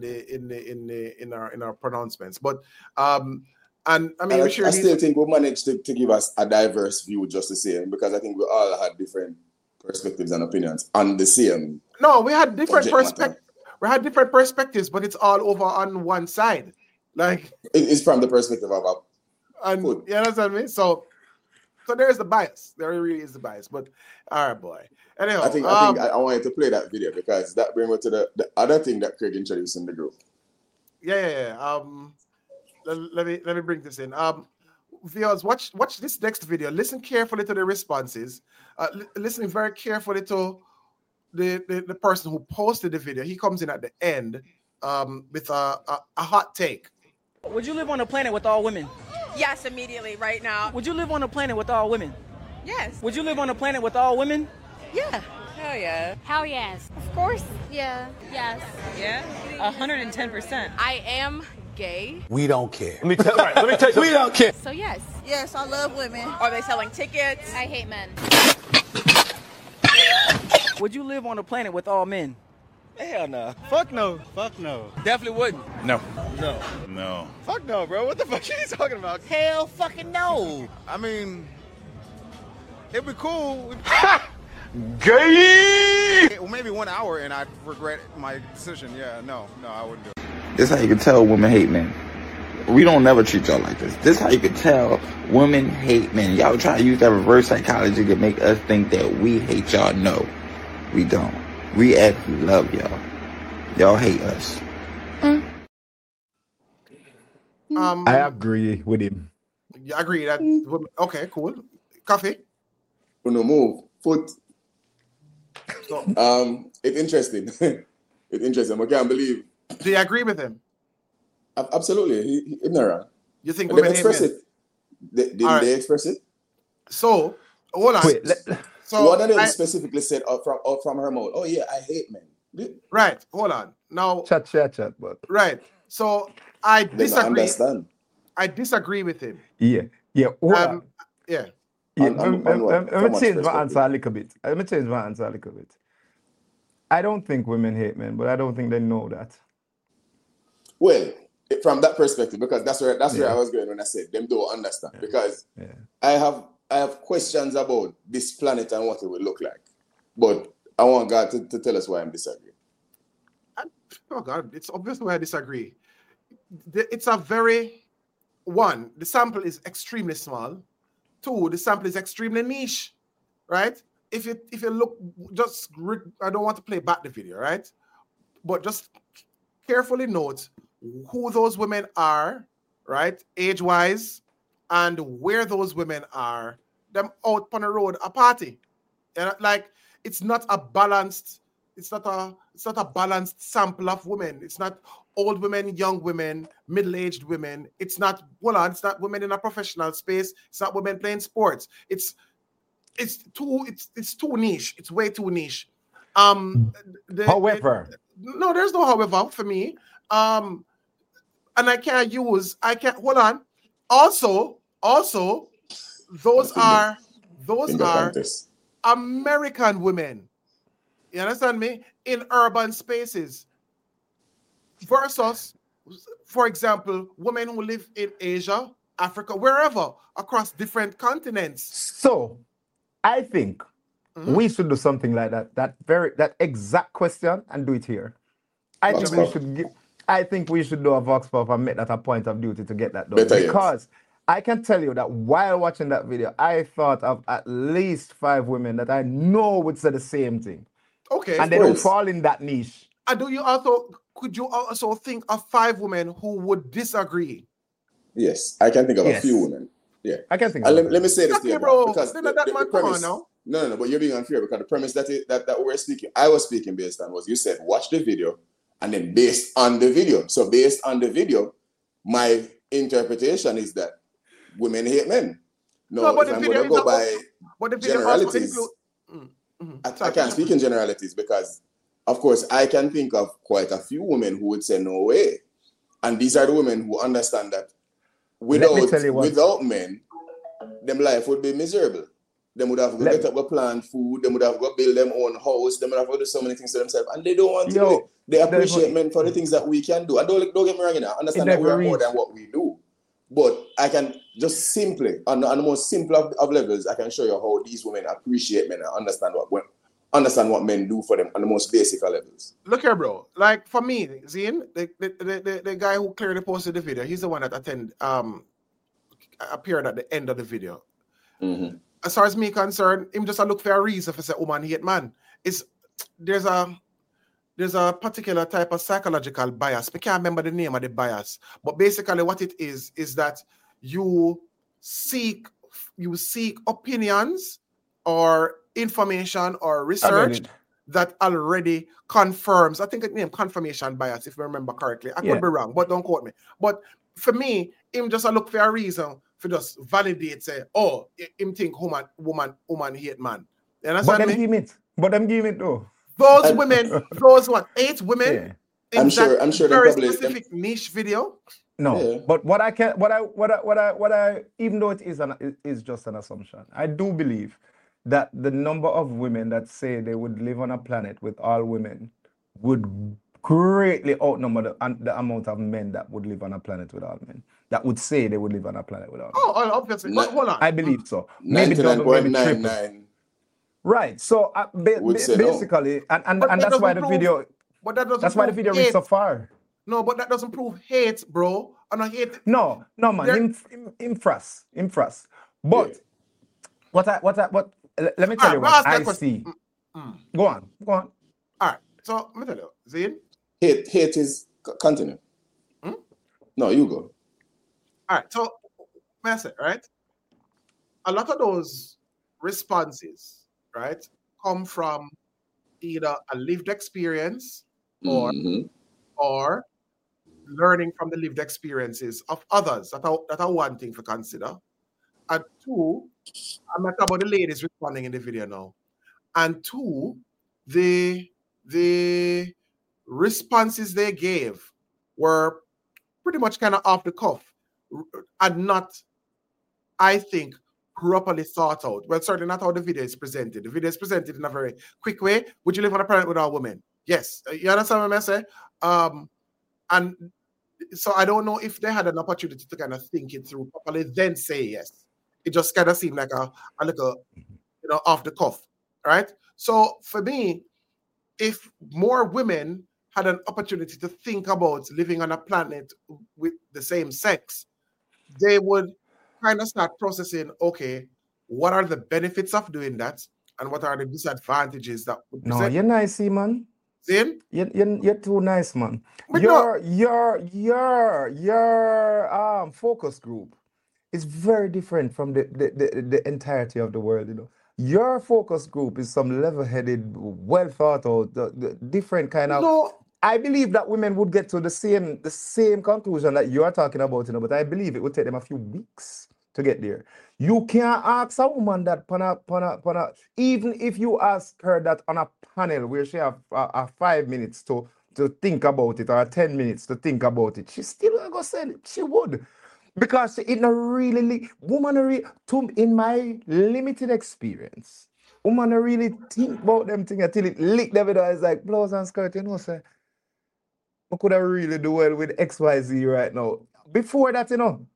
in our pronouncements. But and I mean, I still think we managed to give us a diverse view just the same, because I think we all had different perspectives and opinions on the same. No, we had different perspectives. We had different perspectives, but it's all over on one side. Like it's from the perspective of food. You understand me? So there's the bias. There really is the bias. But all right, boy. Anyhow, I think I wanted to play that video because that brings me to the other thing that Craig introduced in the group. Yeah. Let me bring this in. Viewers, watch this next video. Listen carefully to the responses. Listening very carefully to the person who posted the video. He comes in at the end with a hot take. Would you live on a planet with all women? Yes, immediately, right now. Would you live on a planet with all women? Yes. Would you live on a planet with all women? Yeah. Hell yeah. Hell yes. Of course. Yeah. Yes. Yeah. 110%. I am gay. We don't care. Let me tell you. We don't care. So yes. Yes, I love women. Are they selling tickets? I hate men. Would you live on a planet with all men? Hell no. Fuck no. Fuck no. Definitely wouldn't. No. No. No. Fuck no, bro. What the fuck are you talking about? Hell fucking no. I mean, it'd be cool. Gay! Well, maybe 1 hour and I'd regret my decision. Yeah, no, I wouldn't do it. This is how you can tell women hate men. We don't never treat y'all like this. This is how you can tell women hate men. Y'all try to use that reverse psychology to make us think that we hate y'all. No, we don't. We actually love y'all. Y'all hate us. I agree with him. You agree that? Okay, cool. Coffee. No move. Foot. So, It's interesting. It's interesting. I can't believe. do you agree with him? Absolutely. He ignorant. You think They women hate express men? it. Didn't All right. they express it? So, hold on. Wait, So, One of them I- specifically said out from her mouth, oh yeah, I hate men. right, hold on. Now, chat, but right. So, I They don't disagree. understand. I disagree with him. yeah. Hold on. Yeah. Yeah, On let what? me From what change my perspective? answer a little bit. I don't think women hate men, but I don't think they know that. Well, from that perspective, because that's where Yeah. I was going when I said them don't understand. Because Yeah. I have questions about this planet and what it would look like. But I want God to tell us why I'm disagreeing. Oh God, it's obvious why I disagree. It's a very one. The sample is extremely small. Two, the sample is extremely niche, right? If you look, I don't want to play back the video, right? But just carefully note who those women are, right? Age-wise, and where those women are. Them out on the road, a party, and like it's not a balanced. It's not a balanced sample of women. It's not old women, young women, middle-aged women. It's not women in a professional space. It's not women playing sports. It's too niche. It's way too niche. However, no, there's no however for me. And I can't hold on. Also, those are American women. You understand me? In urban spaces. Versus, for example, women who live in Asia, Africa, wherever, across different continents. So, I think we should do something like that. That exact question and do it here. I think we should do a Vox Pop and make that a point of duty to get that done. Better because I can tell you that while watching that video, I thought of at least 5 women that I know would say the same thing. Okay. And they don't fall in that niche. And could you also think of 5 women who would disagree? Yes, I can think of a few women. Yeah, I can think. Let me say this to you, bro. because the premise. No, but you're being unfair because the premise that I was speaking based on was you said watch the video, and then based on the video. So based on the video, my interpretation is that women hate men. No, if I'm going to go by generalities, I can't speak in generalities because, of course, I can think of quite a few women who would say no way, and these are the women who understand that without men, them life would be miserable. They would have to get up, go plant food. They would have to go build them own house. They would have to do so many things to themselves, and they don't want to do it. They appreciate men for the things that we can do. And don't get me wrong, I understand that we are more than what we do. But I can just simply, on the most simple of levels, I can show you how these women appreciate men and understand what men do for them on the most basic of levels. Look here, bro. Like for me, Zine, the guy who clearly posted the video, he's the one that appeared at the end of the video. Mm-hmm. As far as me concerned, him just a look for a reason for say woman hate man. There's a particular type of psychological bias. I can't remember the name of the bias, but basically what it is that you seek opinions or information or research that already confirms. I think it's named confirmation bias, if I remember correctly. I could be wrong, but don't quote me. But for me, him just a look for a reason for just validate, say, oh, him think woman hate man. You understand me? But them give it though. Those women, 8 women? Yeah. I'm sure very probably specific niche video. No, Yeah. but even though it is just an assumption, I do believe that the number of women that say they would live on a planet with all women would greatly outnumber the amount of men that would live on a planet with all men. That would say they would live on a planet with all men. Oh, obviously. But hold on. I believe so. Maybe double, maybe triple. 99.99 Right. So would say no. basically, and But that that's why doesn't the prove- video. But that doesn't That's why the prove video reached so hate. far. No, but that doesn't prove hate, bro. I'm not hate. No, man. There- Infras. But what? Let me tell you Alright, I'll ask what that I question. see. Go on. All right. So let me tell you, Zane. Hate is continue. No, you go. All right. So, Master, right? A lot of those responses, right, come from either a lived experience or learning from the lived experiences of others. That are one thing to consider. And two, I'm not talking about the ladies responding in the video now. And two, the responses they gave were pretty much kind of off the cuff and not, I think, properly thought out. Well, certainly not how the video is presented. The video is presented in a very quick way. Would you live on a planet with all women? Yes. You understand what I'm saying? And so I don't know if they had an opportunity to kind of think it through properly, then say yes. It just kind of seemed like a little, off the cuff, right? So for me, if more women had an opportunity to think about living on a planet with the same sex, they would kind of start processing, okay, what are the benefits of doing that? And what are the disadvantages that would No, present? you're nice, man. Zane? You're too nice, man. But Your focus group is very different from the entirety of the world, Your focus group is some level-headed, well thought out, the different kind of. No. I believe that women would get to the same conclusion that you are talking about, but I believe it would take them a few weeks to get there. You can't ask a woman that even if you ask her that on a panel where she have 5 minutes to think about it or 10 minutes to think about it, she still gonna say it. She would. Because it not really, in my limited experience, woman not really think about them things until it lick them with eyes like blouse and skirt, say, I could have really do well with XYZ right now. Before that,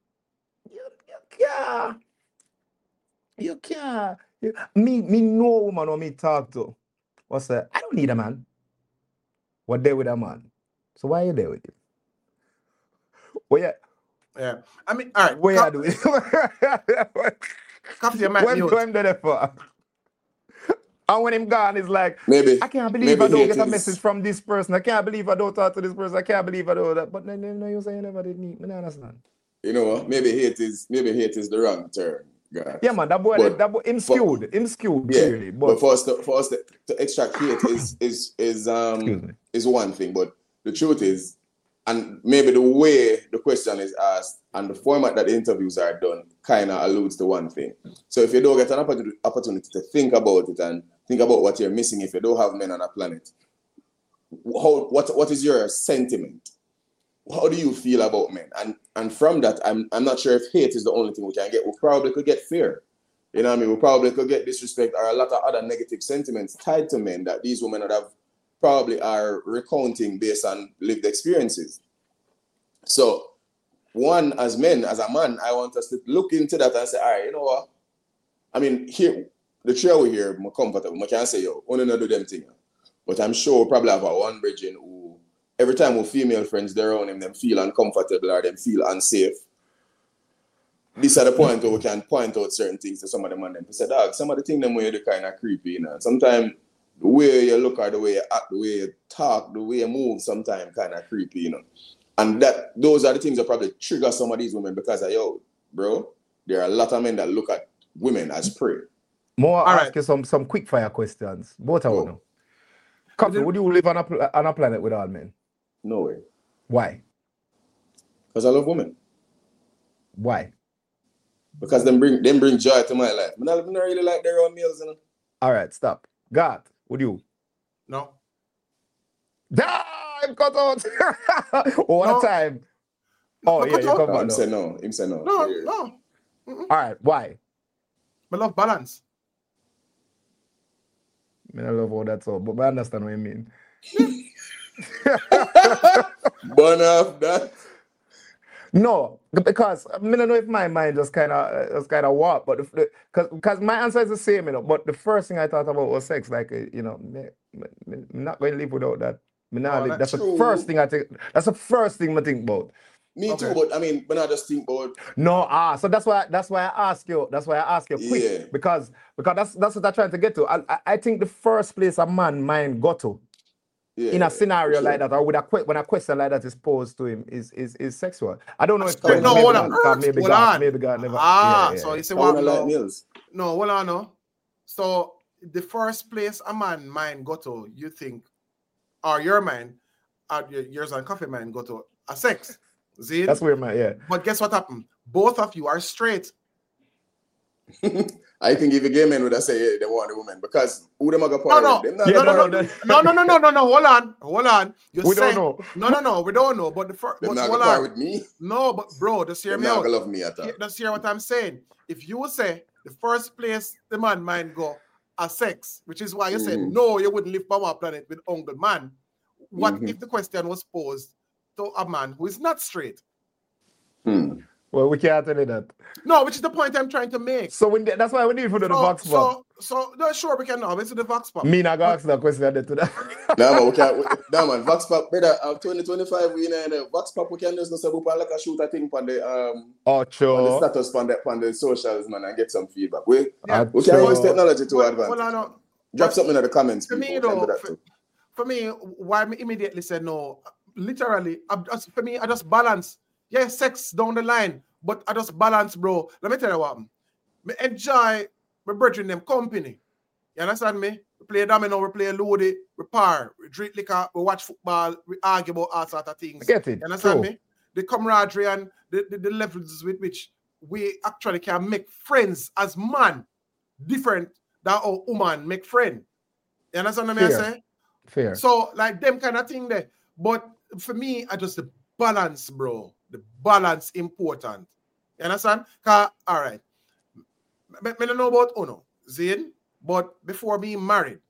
you can't. Me know woman when me talk to. What's that? I don't need a man. What there with a man? So why are you there with him? Well, Yeah. I mean, all right. Where are you doing? Coffee, you might When mute. do I'm there for? And when him gone, it's like, Maybe I can't believe I maybe don't hate get a is- message from this person. I can't believe I don't talk to this person. I can't believe I don't that. But then you say you never did meet. I don't understand. You know what? Maybe hate is the wrong term, guys. Yeah, man, that boy, him skewed, Yeah, clearly. but for us to extract hate is one thing, but the truth is, and maybe the way the question is asked and the format that the interviews are done kind of alludes to one thing. So if you don't get an opportunity to think about it and think about what you're missing if you don't have men on a planet, what is your sentiment? How do you feel about men? And from that, I'm not sure if hate is the only thing we can get. We probably could get fear. You know what I mean? We probably could get disrespect or a lot of other negative sentiments tied to men that these women would have probably are recounting based on lived experiences. So, one, as men, as a man, I want us to look into that and say, all right, you know what? I mean, here, the trio here, I'm comfortable. I can say, yo, I don't do them things. But I'm sure we probably have a one bridging who, every time we female friends, they're around him, them feel uncomfortable or them feel unsafe. This is the point where we can point out certain things to some of them and then to say, dog, some of the things them where you're kind of creepy, Sometimes the way you look or the way you act, the way you talk, the way you move, sometimes kind of creepy, And those are the things that probably trigger some of these women because of, yo, bro, there are a lot of men that look at women as prey. More ask you some quick fire questions. Both of them. Coffee, would you live on a planet with all men? No way. Why? Because I love women. Why? Because them bring joy to my life. I don't really like their own meals, All right, stop. God, would you? No. Damn, cut out. One time. Oh, But yeah, cut you out. come back Him now. say no. Him say no. No, Yeah. no. Mm-mm. All right, why? I love balance. I mean, I love all that so, but I understand what you mean. Burn off that. No, because I mean, I don't know if my mind just kind of warped, but because my answer is the same, you know. But the first thing I thought about was sex, like you know, I'm not going to live without that. Me nah Oh, live. That's the true. first thing I think. That's the first thing I think about. Me Okay. too, but I mean, when I just think about No, so that's why I ask you. That's why I ask you quick Yeah. because that's what I'm trying to get to. I think the first place a man mind go to yeah, in a scenario sure. like that, or when a question like that is posed to him, is sexual. I don't know if Wait, No, maybe hold not, on. because Hold on. never. Ah, yeah. so you say I what? wanna like No, meals. no, hold on, no. So the first place a man mind go to, you think, or your mind, yours and coffee mind go to a sex. See? That's where my yeah. But guess what happened? Both of you are straight. I can give a gay man would I say they want a woman because who them a go No, party no, with them? no, Yeah, no, no. no. Hold on. You We say, don't know. No, we don't know. But the first, Them but not hold gonna party on. with me. No, but bro, just hear Them me not out. gonna love me at all. Just hear what I'm saying. If you say the first place the man mind go are sex, which is why you said no, you wouldn't live on our planet with Uncle Man. What if the question was posed to a man who is not straight? Well, we can't tell you that. No, which is the point I'm trying to make. So that's why we need to do the Vox Pop. So no, sure we can now. Let's do the Vox Pop. Me not gonna ask that question to that. Nah, man, we can't. Nah, man, Vox Pop, brother. 2025, we in the Vox Pop. We can just no say we like a shoot a thing on the Oh, on the sure. status on the socials, man, and get some feedback. We Yeah. can use technology to Well, advantage. well, no. Drop something in the comments. For me, people. We can do though, that too. for me, why me immediately said no, literally, for me, I just balance. Yeah, sex down the line, but I just balance, bro. Let me tell you what. Me enjoy my brethren them company. You understand me? We play domino, we play Lodi, we par, we drink liquor, we watch football, we argue about all sort of things. I get it. You understand True. me? The camaraderie and the levels with which we actually can make friends as man different than how woman make friend. You understand what I say? Fair. So like them kind of thing there. But for me, I just the balance, bro. The balance important. You understand? All right. I don't know about Uno, Zane, but before being married,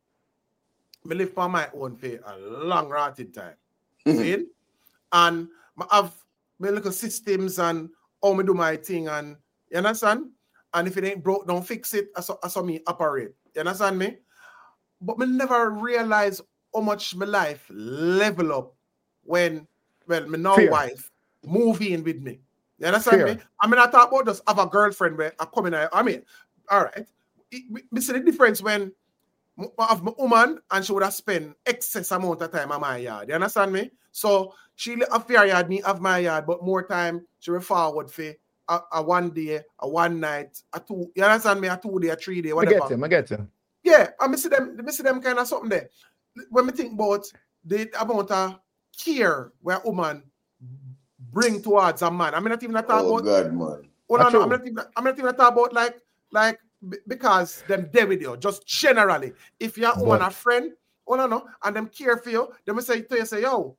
I live for my own for a long rotted time. Zane? And I have my little systems and how I do my thing, and you understand? And if it ain't broke, don't fix it. I saw me operate. You understand me? But I never realized how much my life level up when, well, my now wife move in with me. You understand me? I mean, I talk about just have a girlfriend where I come in. I mean, all right. We see the difference when I have my woman and she would have spent excess amount of time on my yard. You understand me? So she have her yard, me have my yard, but more time she will forward for a 1 day, a 1 night, a 2. You understand me? A 2 day, a 3 day, whatever. I get you. Yeah, I see them kind of something there. When we think about the amount of care where a woman bring towards a man, I'm not even talk about. God, man. Well, no, I'm not even talk about like because them there with you. Just generally, if you're a woman, a friend, and them care for you, they will say to you, say, yo,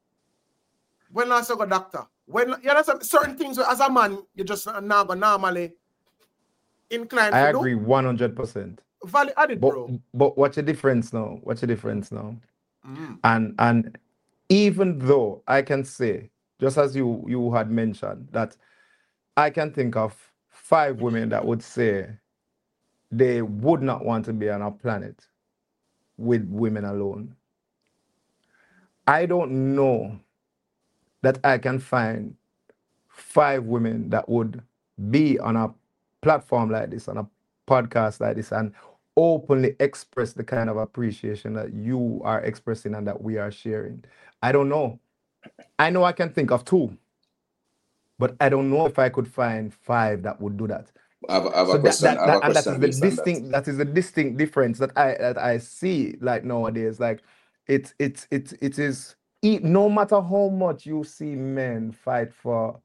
when last you go doctor? When you understand certain things as a man, you just not gonna normally inclined. I agree 100%. Valid added, bro. But what's the difference now? And even though I can say, just as you had mentioned, that I can think of 5 women that would say they would not want to be on a planet with women alone. I don't know that I can find 5 women that would be on a platform like this, on a podcast like this, and openly express the kind of appreciation that you are expressing and that we are sharing. I don't know. I know I can think of 2, but I don't know if I could find 5 that would do that. I have a question. That is the distinct difference that I see like nowadays. Like it is no matter how much you see men fight for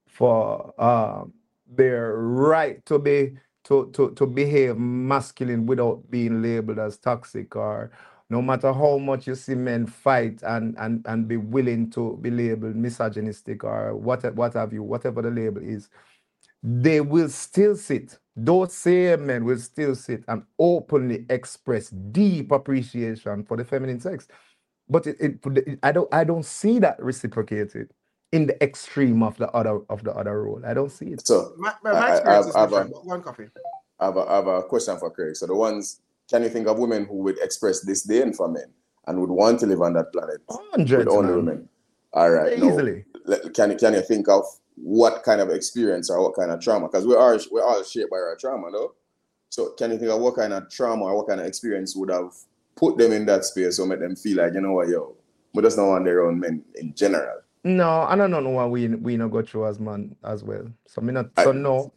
their right to be to behave masculine without being labeled as toxic or no matter how much you see men fight and be willing to be labeled misogynistic or what have you, whatever the label is, they will still sit. Those same men will still sit and openly express deep appreciation for the feminine sex. But I don't see that reciprocated in the extreme of the other role. I don't see it. So My experience is different. One coffee. I have a question for Craig. So the ones, can you think of women who would express disdain for men and would want to live on that planet with only women? All right. Easily. Can you think of what kind of experience or what kind of trauma? Because we're all shaped by our trauma, no? So can you think of what kind of trauma or what kind of experience would have put them in that space or make them feel like, you know what, we just don't want their own men in general? No, I don't know what we not go through as man as well. So no.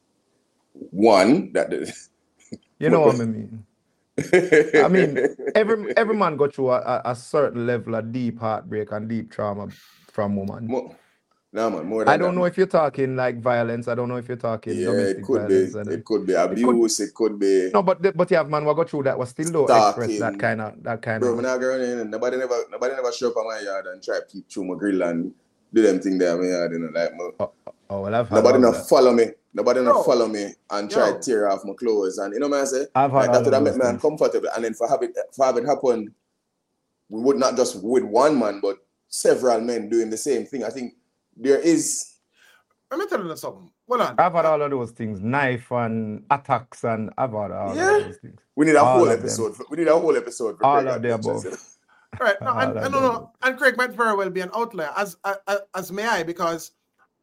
One that you know what I mean. I mean, every man go through a certain level of deep heartbreak and deep trauma from woman. More than I don't know if you're talking like violence. I don't know if you're talking domestic violence. It could be abuse. It could be. No, but you have man who go through that was still though express that kind of. Bro, I'm not going in. Nobody never show up on my yard and try to peep through my grill and do them thing there in my yard. You know, like well, I've nobody not follow me. Nobody not follow me and try to tear off my clothes. And you know what I say? I've had like that make me uncomfortable. And then for have it happen, we would not just with one man, but several men doing the same thing. I think there is. Let me tell you something. Hold on. I've had all of those things, knife and attacks, and I've had all of those things. We need a whole episode. We need a whole episode. For all of the above. Right. No, and Craig might very well be an outlier, as may I, because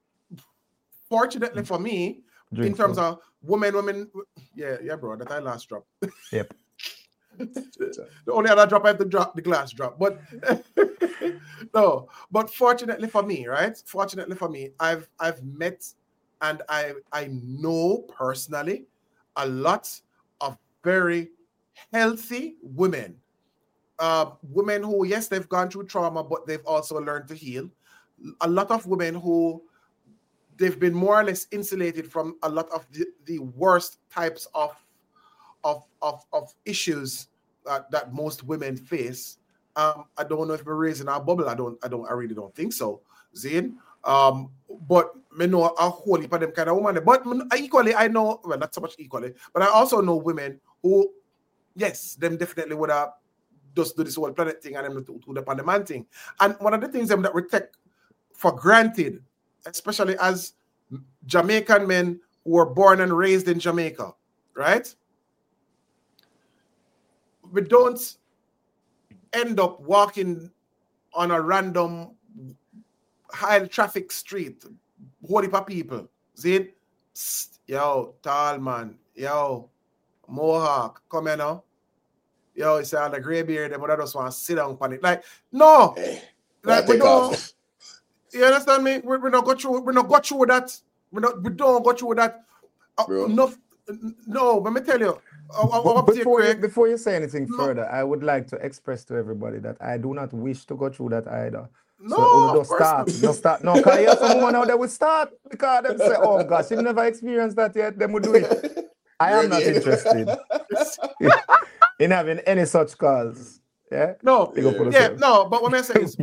fortunately for me, in terms of women, yeah, bro, that I last drop. Yep. The only other drop I have to drop, the glass drop. But no, but fortunately for me, right? Fortunately for me, I've met and I know personally a lot of very healthy women. Women who, yes, they've gone through trauma, but they've also learned to heal. A lot of women who they've been more or less insulated from a lot of the worst types of issues that most women face. I don't know if we're raising our bubble. I really don't think so, Zane. But I know a whole heap of them kind of women. But equally, I know, well, not so much equally, but I also know women who, yes, them definitely would have just do this whole planet thing and them to the man thing. And one of the things that we take for granted, especially as Jamaican men who were born and raised in Jamaica, right? We don't end up walking on a random high traffic street, whole heap of people. See? Yo, tall man. Yo, Mohawk, come here now. Yo, it's all the gray beard, them would just want to sit down on it. Like, no. Hey, like, we don't. You understand me? We don't go through that. We don't go through that. No, let me tell you. Before you say anything further, I would like to express to everybody that I do not wish to go through that either. No, don't start. No, because you have some women out there will start because they say, "Oh gosh, you've never experienced that yet." Them will do it. I am not interested in having any such calls. Yeah. No. No. But what I say is,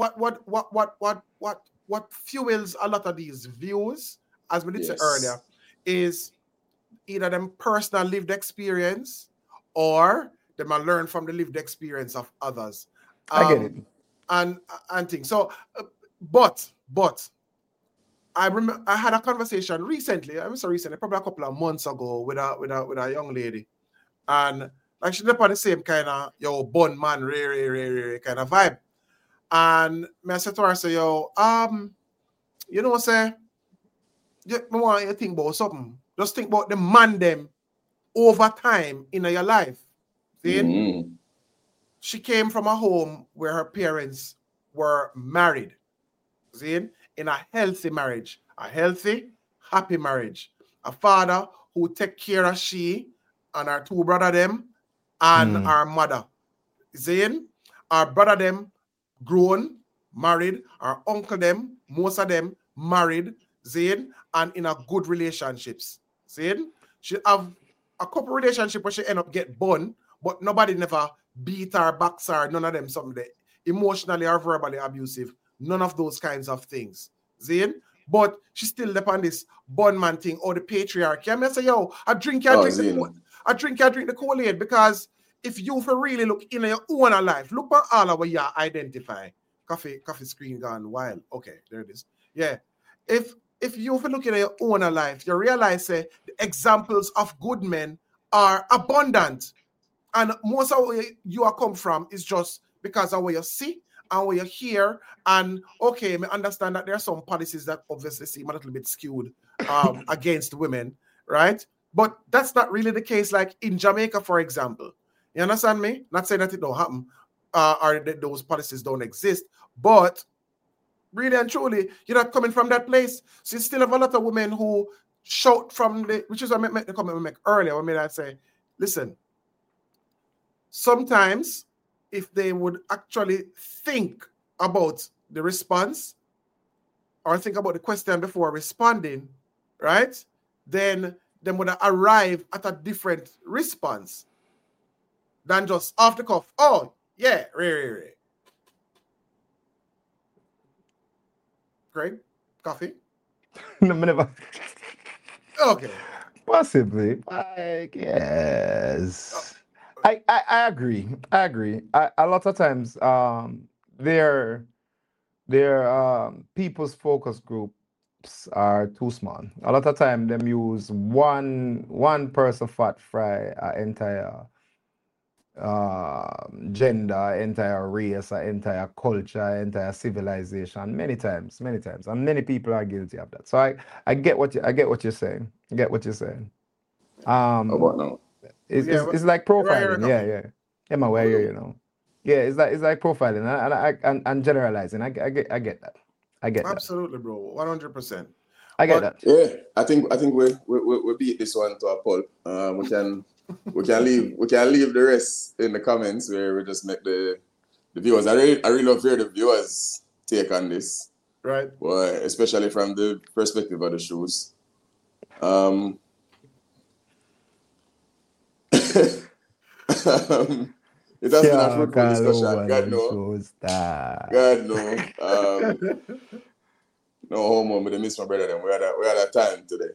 what fuels a lot of these views, as we did say earlier, is either them personal lived experience or them learn from the lived experience of others. I get it. And things. So, but I remember I had a conversation recently. Probably a couple of months ago with a young lady, and like she did on the same kind of bun man, rare kind of vibe. And I said to her, say, you know, say, I want you to think about something. Just think about the man them over time in your life. See? Mm-hmm. She came from a home where her parents were married. See? In a healthy marriage. A healthy, happy marriage. A father who take care of she and her two brother them and our mother. Zane, our brother them grown, married, our uncle them, most of them married, Zane, and in a good relationships. Zane, she have a couple relationship where she end up get born, but nobody never beat her, box her, none of them, something that emotionally or verbally abusive, none of those kinds of things. See? But she still depend this bondman thing or the patriarchy. I mean, I say, yo, I drink the Kool-Aid, because if you for really look in your own life, look at all of what you identify. Coffee screen gone wild. Okay, there it is. Yeah. If you for look in your own life, you realize the examples of good men are abundant. And most of where you are come from is just because of where you see and where you hear. And okay, I understand that there are some policies that obviously seem a little bit skewed against women, right? But that's not really the case. Like in Jamaica, for example, you understand me? Not saying that it don't happen or that those policies don't exist, but really and truly, you're not coming from that place. So you still have a lot of women who shout from which is what I meant the comment we make earlier. I say, listen, sometimes if they would actually think about the response or think about the question before responding, right? Then they would arrive at a different response than just off the cuff. Oh, yeah, right. Greg, coffee? No, never. Okay. Possibly. I guess. I agree. A lot of times, their people's focus groups are too small. A lot of time, them use one person fat fry entire gender, entire race, entire culture, entire civilization. Many times, and many people are guilty of that. So I get what you're saying. How about now? It's like profiling. Yeah, my way, you know. Yeah, it's like profiling and generalizing. I get that. Absolutely, bro. 100%. I get that. Yeah, I think we beat this one to a pulp. We can leave the rest in the comments where we just make the viewers. I really love hear the viewers take on this. Right. Well, especially from the perspective of the shoes. It has been a fruitful discussion. God no. No homo, but I miss my brother. Then we had a time today.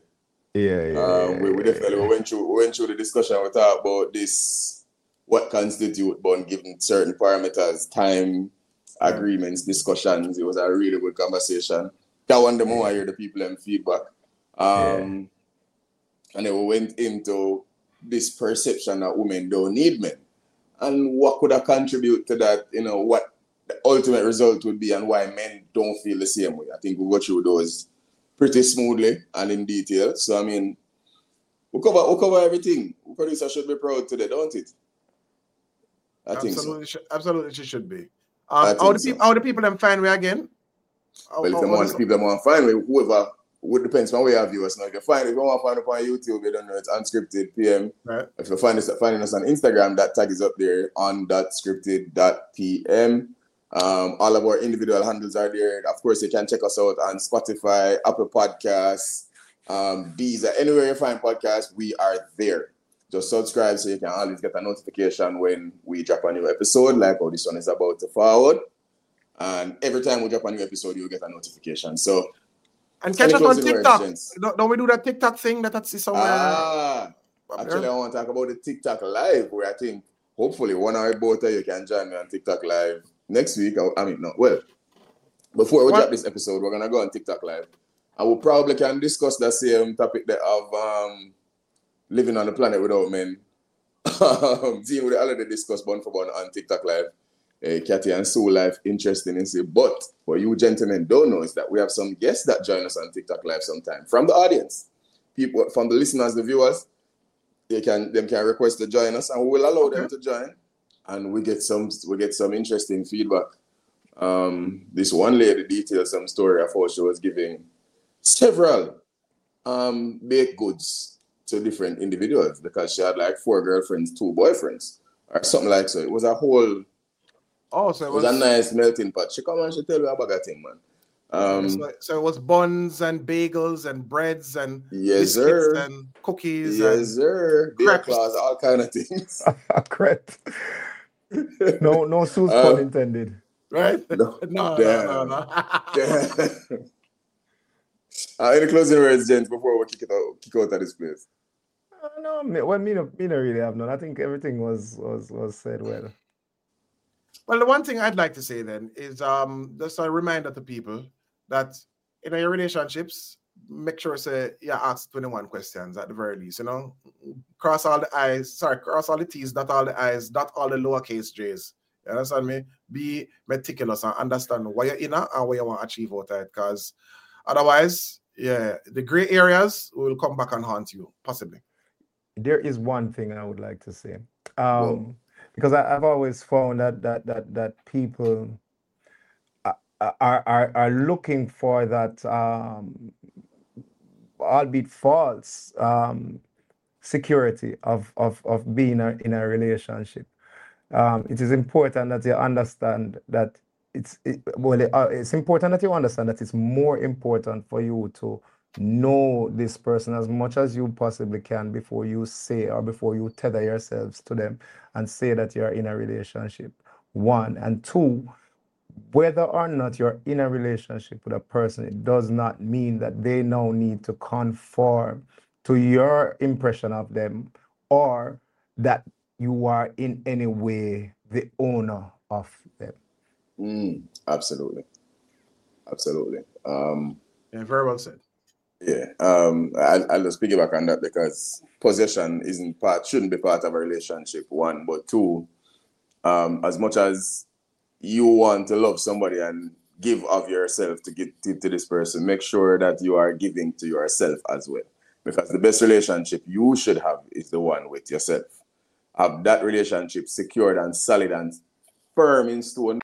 We definitely went through the discussion. We talked about this, what constitute bond, given certain parameters, time, agreements, discussions. It was a really good conversation. That one, the more I hear the people and feedback. And then we went into this perception that women don't need men. And what could have contribute to that, what the ultimate result would be and why men don't feel the same way. I think we'll go through those pretty smoothly and in detail. So, I mean, we'll cover everything. Producer should be proud today, don't it? I think so. Absolutely, she should be. How the people them find me again? Well, if people want to find me, whoever, it depends on where you have viewers now. If you want to find it on YouTube, you don't know, it's Unscripted PM. Right. If you're finding us on Instagram, that tag is up there, on.scripted.pm. All of our individual handles are there. Of course, you can check us out on Spotify, Apple Podcasts, Deezer, anywhere you find podcasts, we are there. Just subscribe so you can always get a notification when we drop a new episode, like how this one is about to forward. And every time we drop a new episode, you'll get a notification. So, and catch us on TikTok. Don't we do that TikTok thing that I see somewhere? Actually, I want to talk about the TikTok Live, where I think hopefully one or both of you can join me on TikTok Live next week. Before we drop this episode, we're gonna go on TikTok Live, and we probably can discuss the same topic that of living on the planet without men. Seeing we already discussed Bun for Bun on TikTok Live. Cathy and Sue Life, interesting in say. But what you gentlemen don't know is that we have some guests that join us on TikTok Live sometime from the audience. People, from the listeners, the viewers, they can request to join us, and we will allow them to join. And we get some interesting feedback. This one lady detailed some story of how she was giving several baked goods to different individuals because she had like 4 girlfriends, 2 boyfriends, or something like so. It was a whole. Oh, so it was a nice melting pot. She come and she tell me about that thing, man. So it was buns and bagels and breads and Yes, biscuits sir. and cookies Yes, and sir. Beer crepes. claws, all kind of things. Correct. No shoes pun intended. Right? No. No. Damn. Any closing words, gents, before we kick out of this place? No, me no really have none. I think everything was said well. Well, the one thing I'd like to say then is just a reminder to people that in your relationships, make sure you ask 21 questions at the very least, you know. Cross all the T's, dot all the I's, dot all the lowercase J's. You understand me? Be meticulous and understand what you're in and what you want to achieve out of it. Because otherwise, the gray areas will come back and haunt you, possibly. There is one thing I would like to say. Because I've always found that people are looking for that, albeit false, security of being in a relationship. It is important that you understand that it's important that you understand that it's more important for you to know this person as much as you possibly can before you say or before you tether yourselves to them and say that you're in a relationship. One, and two, whether or not you're in a relationship with a person, it does not mean that they now need to conform to your impression of them or that you are in any way the owner of them. Absolutely. Yeah, very well said. Yeah, I'll just piggyback on that because possession shouldn't be part of a relationship, one, but two, as much as you want to love somebody and give of yourself to give to this person, make sure that you are giving to yourself as well. Because the best relationship you should have is the one with yourself. Have that relationship secured and solid and firm in stone.